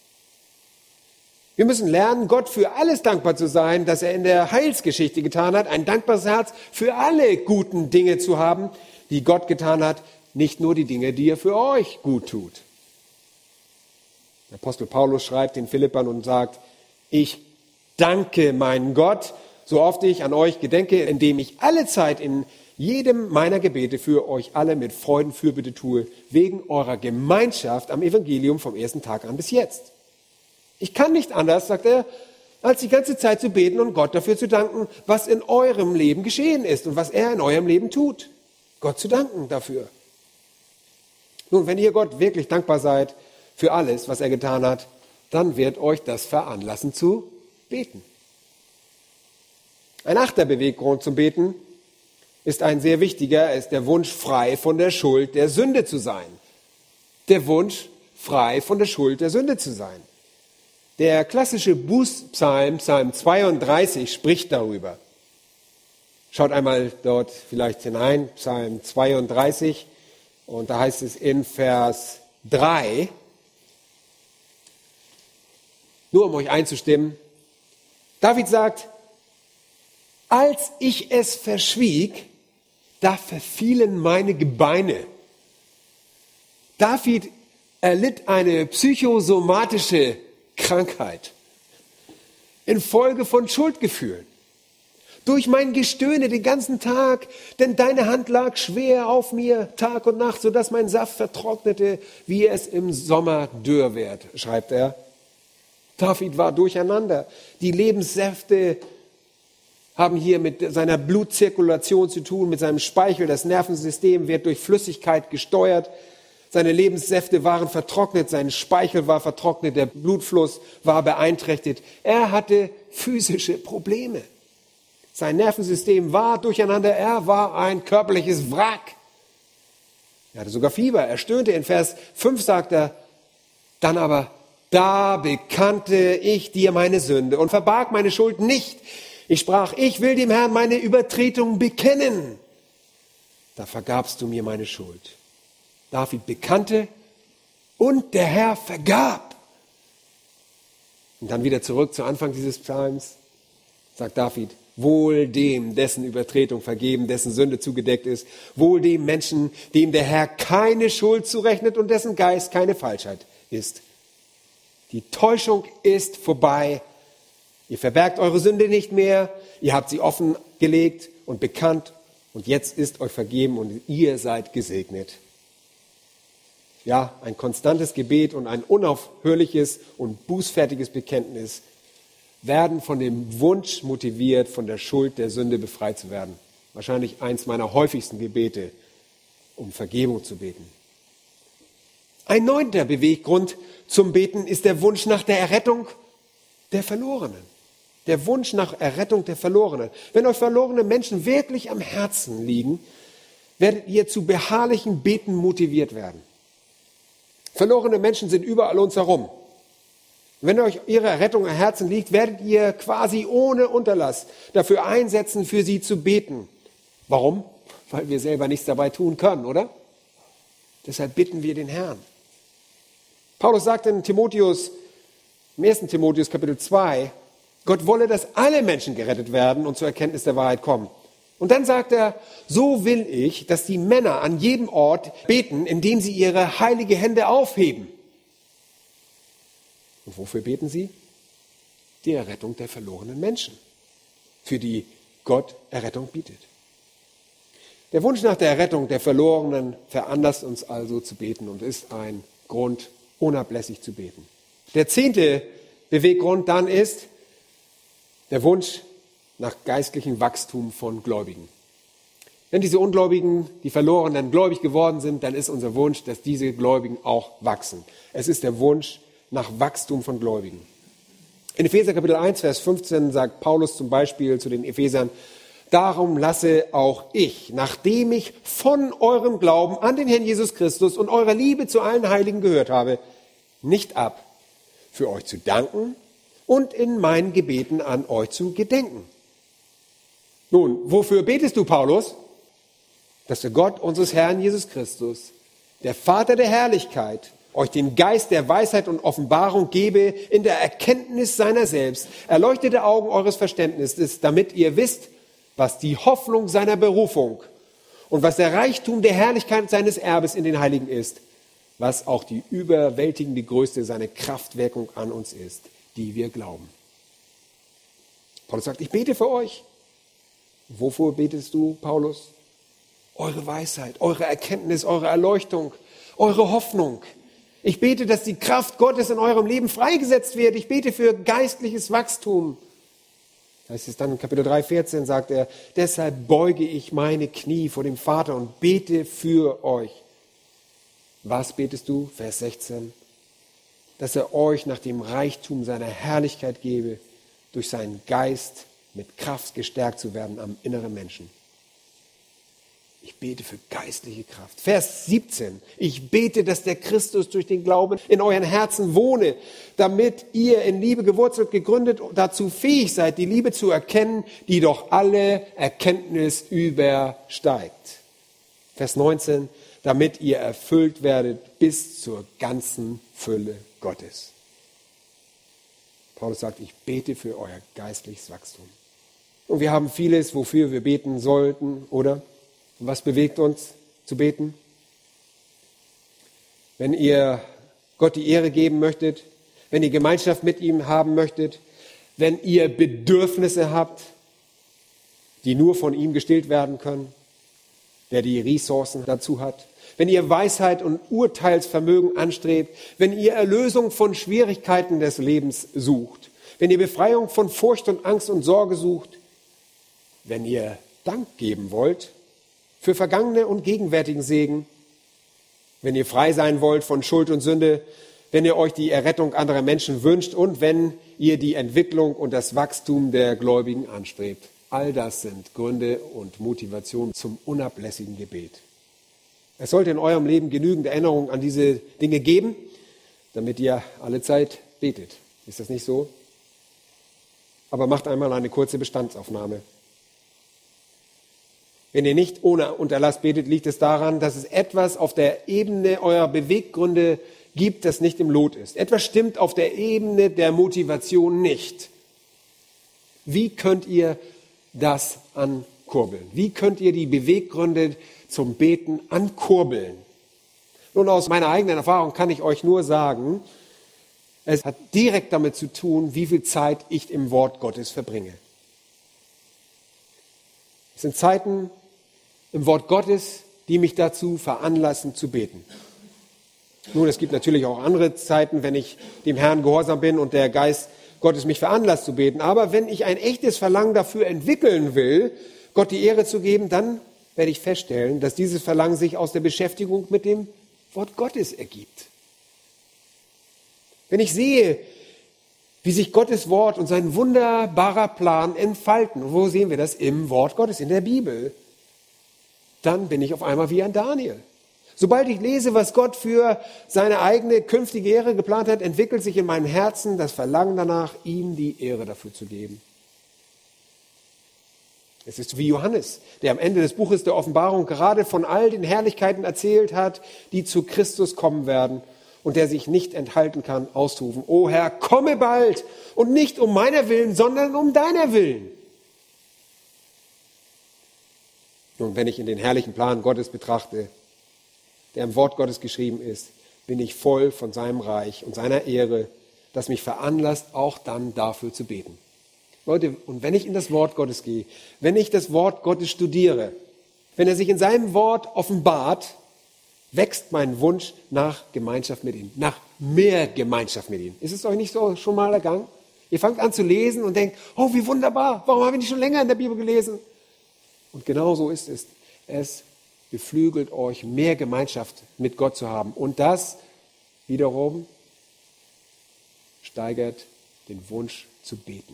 Wir müssen lernen, Gott für alles dankbar zu sein, das er in der Heilsgeschichte getan hat. Ein dankbares Herz für alle guten Dinge zu haben, die Gott getan hat. Nicht nur die Dinge, die er für euch gut tut. Der Apostel Paulus schreibt den Philippern und sagt, ich danke meinen Gott, so oft ich an euch gedenke, indem ich alle Zeit in jedem meiner Gebete für euch alle mit Freuden Fürbitte tue, wegen eurer Gemeinschaft am Evangelium vom ersten Tag an bis jetzt. Ich kann nicht anders, sagt er, als die ganze Zeit zu beten und Gott dafür zu danken, was in eurem Leben geschehen ist und was er in eurem Leben tut. Gott zu danken dafür. Nun, wenn ihr Gott wirklich dankbar seid für alles, was er getan hat, dann wird euch das veranlassen zu beten. Ein achter Beweggrund zum Beten ist ein sehr wichtiger, ist der Wunsch, frei von der Schuld der Sünde zu sein. Der Wunsch, frei von der Schuld der Sünde zu sein. Der klassische Bußpsalm, Psalm zweiunddreißig, spricht darüber. Schaut einmal dort vielleicht hinein, Psalm zweiunddreißig, und da heißt es in Vers drei, nur um euch einzustimmen, David sagt, als ich es verschwieg, da verfielen meine Gebeine. David erlitt eine psychosomatische Krankheit infolge von Schuldgefühlen. Durch mein Gestöhne den ganzen Tag, denn deine Hand lag schwer auf mir Tag und Nacht, sodass mein Saft vertrocknete, wie es im Sommer dürr wird, schreibt er. David war durcheinander. Die Lebenssäfte haben hier mit seiner Blutzirkulation zu tun, mit seinem Speichel. Das Nervensystem wird durch Flüssigkeit gesteuert. Seine Lebenssäfte waren vertrocknet, sein Speichel war vertrocknet, der Blutfluss war beeinträchtigt. Er hatte physische Probleme. Sein Nervensystem war durcheinander, er war ein körperliches Wrack. Er hatte sogar Fieber, er stöhnte. In Vers fünf sagt er, dann aber, da bekannte ich dir meine Sünde und verbarg meine Schuld nicht. Ich sprach, ich will dem Herrn meine Übertretung bekennen. Da vergabst du mir meine Schuld. David bekannte und der Herr vergab. Und dann wieder zurück zu Anfang dieses Psalms, sagt David, wohl dem, dessen Übertretung vergeben, dessen Sünde zugedeckt ist, wohl dem Menschen, dem der Herr keine Schuld zurechnet und dessen Geist keine Falschheit ist. Die Täuschung ist vorbei. Ihr verbergt eure Sünde nicht mehr. Ihr habt sie offengelegt und bekannt. Und jetzt ist euch vergeben und ihr seid gesegnet. Ja, ein konstantes Gebet und ein unaufhörliches und bußfertiges Bekenntnis werden von dem Wunsch motiviert, von der Schuld der Sünde befreit zu werden. Wahrscheinlich eins meiner häufigsten Gebete, um Vergebung zu beten. Ein neunter Beweggrund zum Beten ist der Wunsch nach der Errettung der Verlorenen. Der Wunsch nach Errettung der Verlorenen. Wenn euch verlorene Menschen wirklich am Herzen liegen, werdet ihr zu beharrlichen Beten motiviert werden. Verlorene Menschen sind überall um uns herum. Wenn euch ihre Errettung am Herzen liegt, werdet ihr quasi ohne Unterlass dafür einsetzen, für sie zu beten. Warum? Weil wir selber nichts dabei tun können, oder? Deshalb bitten wir den Herrn. Paulus sagt in Timotheus, im ersten Timotheus Kapitel zwei, Gott wolle, dass alle Menschen gerettet werden und zur Erkenntnis der Wahrheit kommen. Und dann sagt er, so will ich, dass die Männer an jedem Ort beten, indem sie ihre heilige Hände aufheben. Und wofür beten sie? Die Errettung der verlorenen Menschen, für die Gott Errettung bietet. Der Wunsch nach der Errettung der Verlorenen veranlasst uns also zu beten und ist ein Grund, unablässig zu beten. Der zehnte Beweggrund dann ist der Wunsch nach geistlichem Wachstum von Gläubigen. Wenn diese Ungläubigen, die Verlorenen, gläubig geworden sind, dann ist unser Wunsch, dass diese Gläubigen auch wachsen. Es ist der Wunsch nach Wachstum von Gläubigen. In Epheser Kapitel eins, Vers fünfzehn sagt Paulus zum Beispiel zu den Ephesern, darum lasse auch ich, nachdem ich von eurem Glauben an den Herrn Jesus Christus und eurer Liebe zu allen Heiligen gehört habe, nicht ab, für euch zu danken und in meinen Gebeten an euch zu gedenken. Nun, wofür betest du, Paulus? Dass der Gott unseres Herrn Jesus Christus, der Vater der Herrlichkeit, euch den Geist der Weisheit und Offenbarung gebe in der Erkenntnis seiner selbst, erleuchtete Augen eures Verständnisses, damit ihr wisst, was die Hoffnung seiner Berufung und was der Reichtum der Herrlichkeit seines Erbes in den Heiligen ist, was auch die überwältigende Größe seiner Kraftwirkung an uns ist, die wir glauben. Paulus sagt, ich bete für euch. Wofür betest du, Paulus? Eure Weisheit, eure Erkenntnis, eure Erleuchtung, eure Hoffnung. Ich bete, dass die Kraft Gottes in eurem Leben freigesetzt wird. Ich bete für geistliches Wachstum. Da heißt es dann in Kapitel drei, vierzehn, sagt er, deshalb beuge ich meine Knie vor dem Vater und bete für euch. Was betest du? Vers sechzehn. Dass er euch nach dem Reichtum seiner Herrlichkeit gebe, durch seinen Geist mit Kraft gestärkt zu werden am inneren Menschen. Ich bete für geistliche Kraft. Vers siebzehn. Ich bete, dass der Christus durch den Glauben in euren Herzen wohne, damit ihr in Liebe gewurzelt, gegründet und dazu fähig seid, die Liebe zu erkennen, die doch alle Erkenntnis übersteigt. Vers neunzehn. Damit ihr erfüllt werdet bis zur ganzen Fülle Gottes. Paulus sagt, ich bete für euer geistliches Wachstum. Und wir haben vieles, wofür wir beten sollten, oder? Und was bewegt uns zu beten? Wenn ihr Gott die Ehre geben möchtet, wenn ihr Gemeinschaft mit ihm haben möchtet, wenn ihr Bedürfnisse habt, die nur von ihm gestillt werden können, der die Ressourcen dazu hat, wenn ihr Weisheit und Urteilsvermögen anstrebt, wenn ihr Erlösung von Schwierigkeiten des Lebens sucht, wenn ihr Befreiung von Furcht und Angst und Sorge sucht, wenn ihr Dank geben wollt für vergangene und gegenwärtigen Segen, wenn ihr frei sein wollt von Schuld und Sünde, wenn ihr euch die Errettung anderer Menschen wünscht und wenn ihr die Entwicklung und das Wachstum der Gläubigen anstrebt. All das sind Gründe und Motivationen zum unablässigen Gebet. Es sollte in eurem Leben genügend Erinnerung an diese Dinge geben, damit ihr alle Zeit betet. Ist das nicht so? Aber macht einmal eine kurze Bestandsaufnahme. Wenn ihr nicht ohne Unterlass betet, liegt es daran, dass es etwas auf der Ebene eurer Beweggründe gibt, das nicht im Lot ist. Etwas stimmt auf der Ebene der Motivation nicht. Wie könnt ihr das ankurbeln? Wie könnt ihr die Beweggründe zum Beten ankurbeln? Nun, aus meiner eigenen Erfahrung kann ich euch nur sagen, Es hat direkt damit zu tun, wie viel Zeit ich im Wort Gottes verbringe. Es sind Zeiten im Wort Gottes, die mich dazu veranlassen zu beten. Nun, es gibt natürlich auch andere Zeiten, wenn ich dem Herrn gehorsam bin und der Geist Gottes mich veranlasst zu beten. Aber wenn ich ein echtes Verlangen dafür entwickeln will, Gott die Ehre zu geben, dann werde ich feststellen, dass dieses Verlangen sich aus der Beschäftigung mit dem Wort Gottes ergibt. Wenn ich sehe, wie sich Gottes Wort und sein wunderbarer Plan entfalten, und wo sehen wir das? Im Wort Gottes, in der Bibel, dann bin ich auf einmal wie ein Daniel. Sobald ich lese, was Gott für seine eigene künftige Ehre geplant hat, entwickelt sich in meinem Herzen das Verlangen danach, ihm die Ehre dafür zu geben. Es ist wie Johannes, der am Ende des Buches der Offenbarung gerade von all den Herrlichkeiten erzählt hat, die zu Christus kommen werden und der sich nicht enthalten kann, auszurufen: O Herr, komme bald, und nicht um meiner Willen, sondern um deiner Willen. Und wenn ich in den herrlichen Plan Gottes betrachte, der im Wort Gottes geschrieben ist, bin ich voll von seinem Reich und seiner Ehre, das mich veranlasst, auch dann dafür zu beten. Leute, und wenn ich in das Wort Gottes gehe, wenn ich das Wort Gottes studiere, wenn er sich in seinem Wort offenbart, wächst mein Wunsch nach Gemeinschaft mit ihm, nach mehr Gemeinschaft mit ihm. Ist es euch nicht so schon mal ergangen? Ihr fangt an zu lesen und denkt: Oh, wie wunderbar, warum habe ich nicht schon länger in der Bibel gelesen? Und genau so ist es. Es beflügelt euch, mehr Gemeinschaft mit Gott zu haben. Und das wiederum steigert den Wunsch zu beten.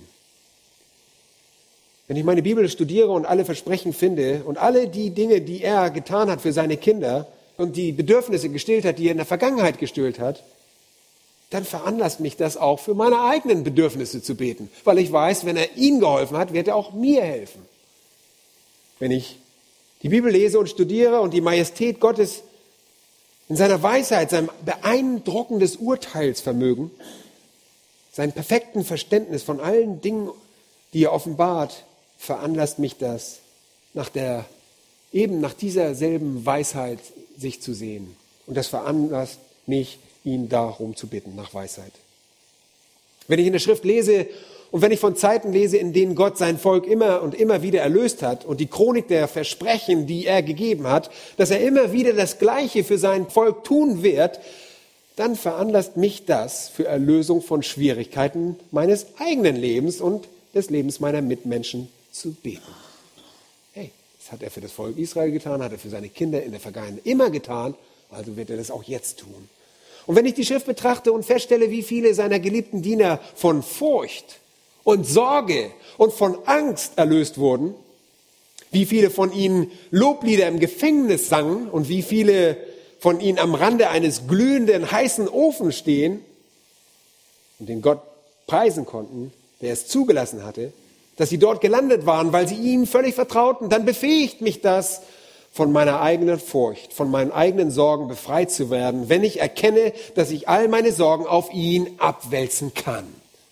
Wenn ich meine Bibel studiere und alle Versprechen finde und alle die Dinge, die er getan hat für seine Kinder und die Bedürfnisse gestillt hat, die er in der Vergangenheit gestillt hat, dann veranlasst mich das auch, für meine eigenen Bedürfnisse zu beten. Weil ich weiß, wenn er ihnen geholfen hat, wird er auch mir helfen. Wenn ich die Bibel lese und studiere und die Majestät Gottes in seiner Weisheit, seinem beeindruckendes Urteilsvermögen, seinem perfekten Verständnis von allen Dingen, die er offenbart, veranlasst mich das, nach der, eben nach dieser selben Weisheit sich zu sehen. Und das veranlasst mich, ihn darum zu bitten, nach Weisheit. Wenn ich in der Schrift lese und wenn ich von Zeiten lese, in denen Gott sein Volk immer und immer wieder erlöst hat und die Chronik der Versprechen, die er gegeben hat, dass er immer wieder das Gleiche für sein Volk tun wird, dann veranlasst mich das für Erlösung von Schwierigkeiten meines eigenen Lebens und des Lebens meiner Mitmenschen zu beten. Hey, das hat er für das Volk Israel getan, hat er für seine Kinder in der Vergangenheit immer getan, also wird er das auch jetzt tun. Und wenn ich die Schrift betrachte und feststelle, wie viele seiner geliebten Diener von Furcht und Sorge und von Angst erlöst wurden, wie viele von ihnen Loblieder im Gefängnis sangen und wie viele von ihnen am Rande eines glühenden, heißen Ofens stehen und den Gott preisen konnten, der es zugelassen hatte, dass sie dort gelandet waren, weil sie ihm völlig vertrauten, dann befähigt mich das, von meiner eigenen Furcht, von meinen eigenen Sorgen befreit zu werden, wenn ich erkenne, dass ich all meine Sorgen auf ihn abwälzen kann.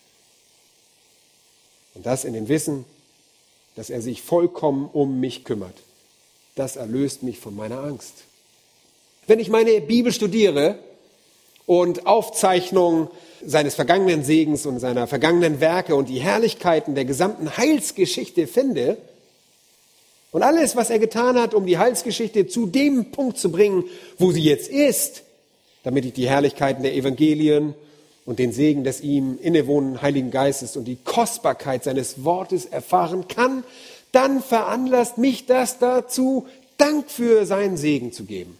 Und das in dem Wissen, dass er sich vollkommen um mich kümmert. Das erlöst mich von meiner Angst. Wenn ich meine Bibel studiere und Aufzeichnungen seines vergangenen Segens und seiner vergangenen Werke und die Herrlichkeiten der gesamten Heilsgeschichte finde und alles, was er getan hat, um die Heilsgeschichte zu dem Punkt zu bringen, wo sie jetzt ist, damit ich die Herrlichkeiten der Evangelien und den Segen des ihm innewohnenden Heiligen Geistes und die Kostbarkeit seines Wortes erfahren kann, dann veranlasst mich das dazu, Dank für seinen Segen zu geben.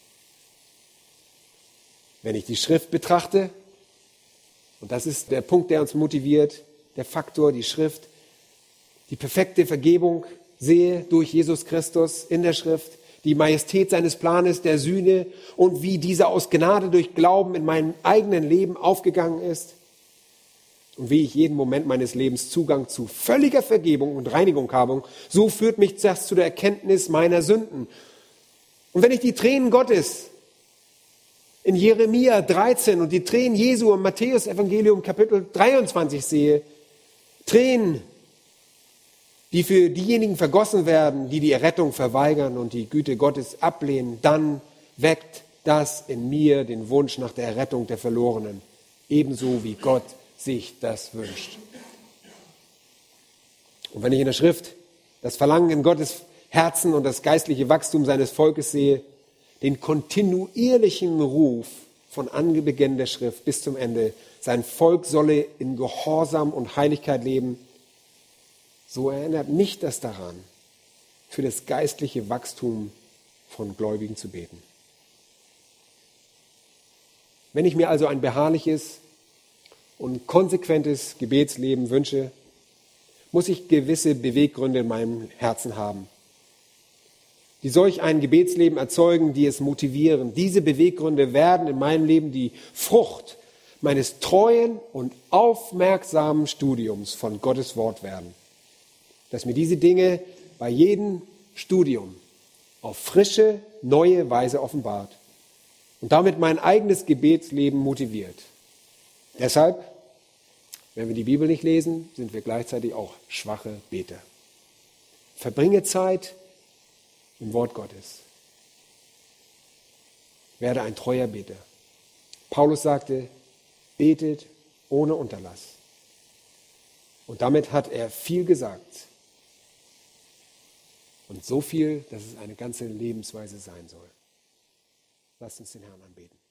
Wenn ich die Schrift betrachte, und das ist der Punkt, der uns motiviert, der Faktor, die Schrift, die perfekte Vergebung sehe durch Jesus Christus in der Schrift, die Majestät seines Planes der Sühne und wie dieser aus Gnade durch Glauben in meinem eigenen Leben aufgegangen ist und wie ich jeden Moment meines Lebens Zugang zu völliger Vergebung und Reinigung habe, so führt mich das zu der Erkenntnis meiner Sünden. Und wenn ich die Tränen Gottes in Jeremia dreizehn und die Tränen Jesu im Matthäus-Evangelium Kapitel dreiundzwanzig sehe, Tränen, die für diejenigen vergossen werden, die die Errettung verweigern und die Güte Gottes ablehnen, dann weckt das in mir den Wunsch nach der Errettung der Verlorenen. ebenso wie Gott sich das wünscht. Und wenn ich in der Schrift das Verlangen in Gottes Herzen und das geistliche Wachstum seines Volkes sehe, den kontinuierlichen Ruf von Anbeginn der Schrift bis zum Ende, sein Volk solle in Gehorsam und Heiligkeit leben, so erinnert mich das daran, für das geistliche Wachstum von Gläubigen zu beten. Wenn ich mir also ein beharrliches und konsequentes Gebetsleben wünsche, muss ich gewisse Beweggründe in meinem Herzen haben, die solch ein Gebetsleben erzeugen, die es motivieren. Diese Beweggründe werden in meinem Leben die Frucht meines treuen und aufmerksamen Studiums von Gottes Wort werden. Dass mir diese Dinge bei jedem Studium auf frische, neue Weise offenbart und damit mein eigenes Gebetsleben motiviert. Deshalb, wenn wir die Bibel nicht lesen, sind wir gleichzeitig auch schwache Beter. Verbringe Zeit im Wort Gottes. Werde ein treuer Beter. Paulus sagte, betet ohne Unterlass. Und damit hat er viel gesagt. Und so viel, dass es eine ganze Lebensweise sein soll. Lasst uns den Herrn anbeten.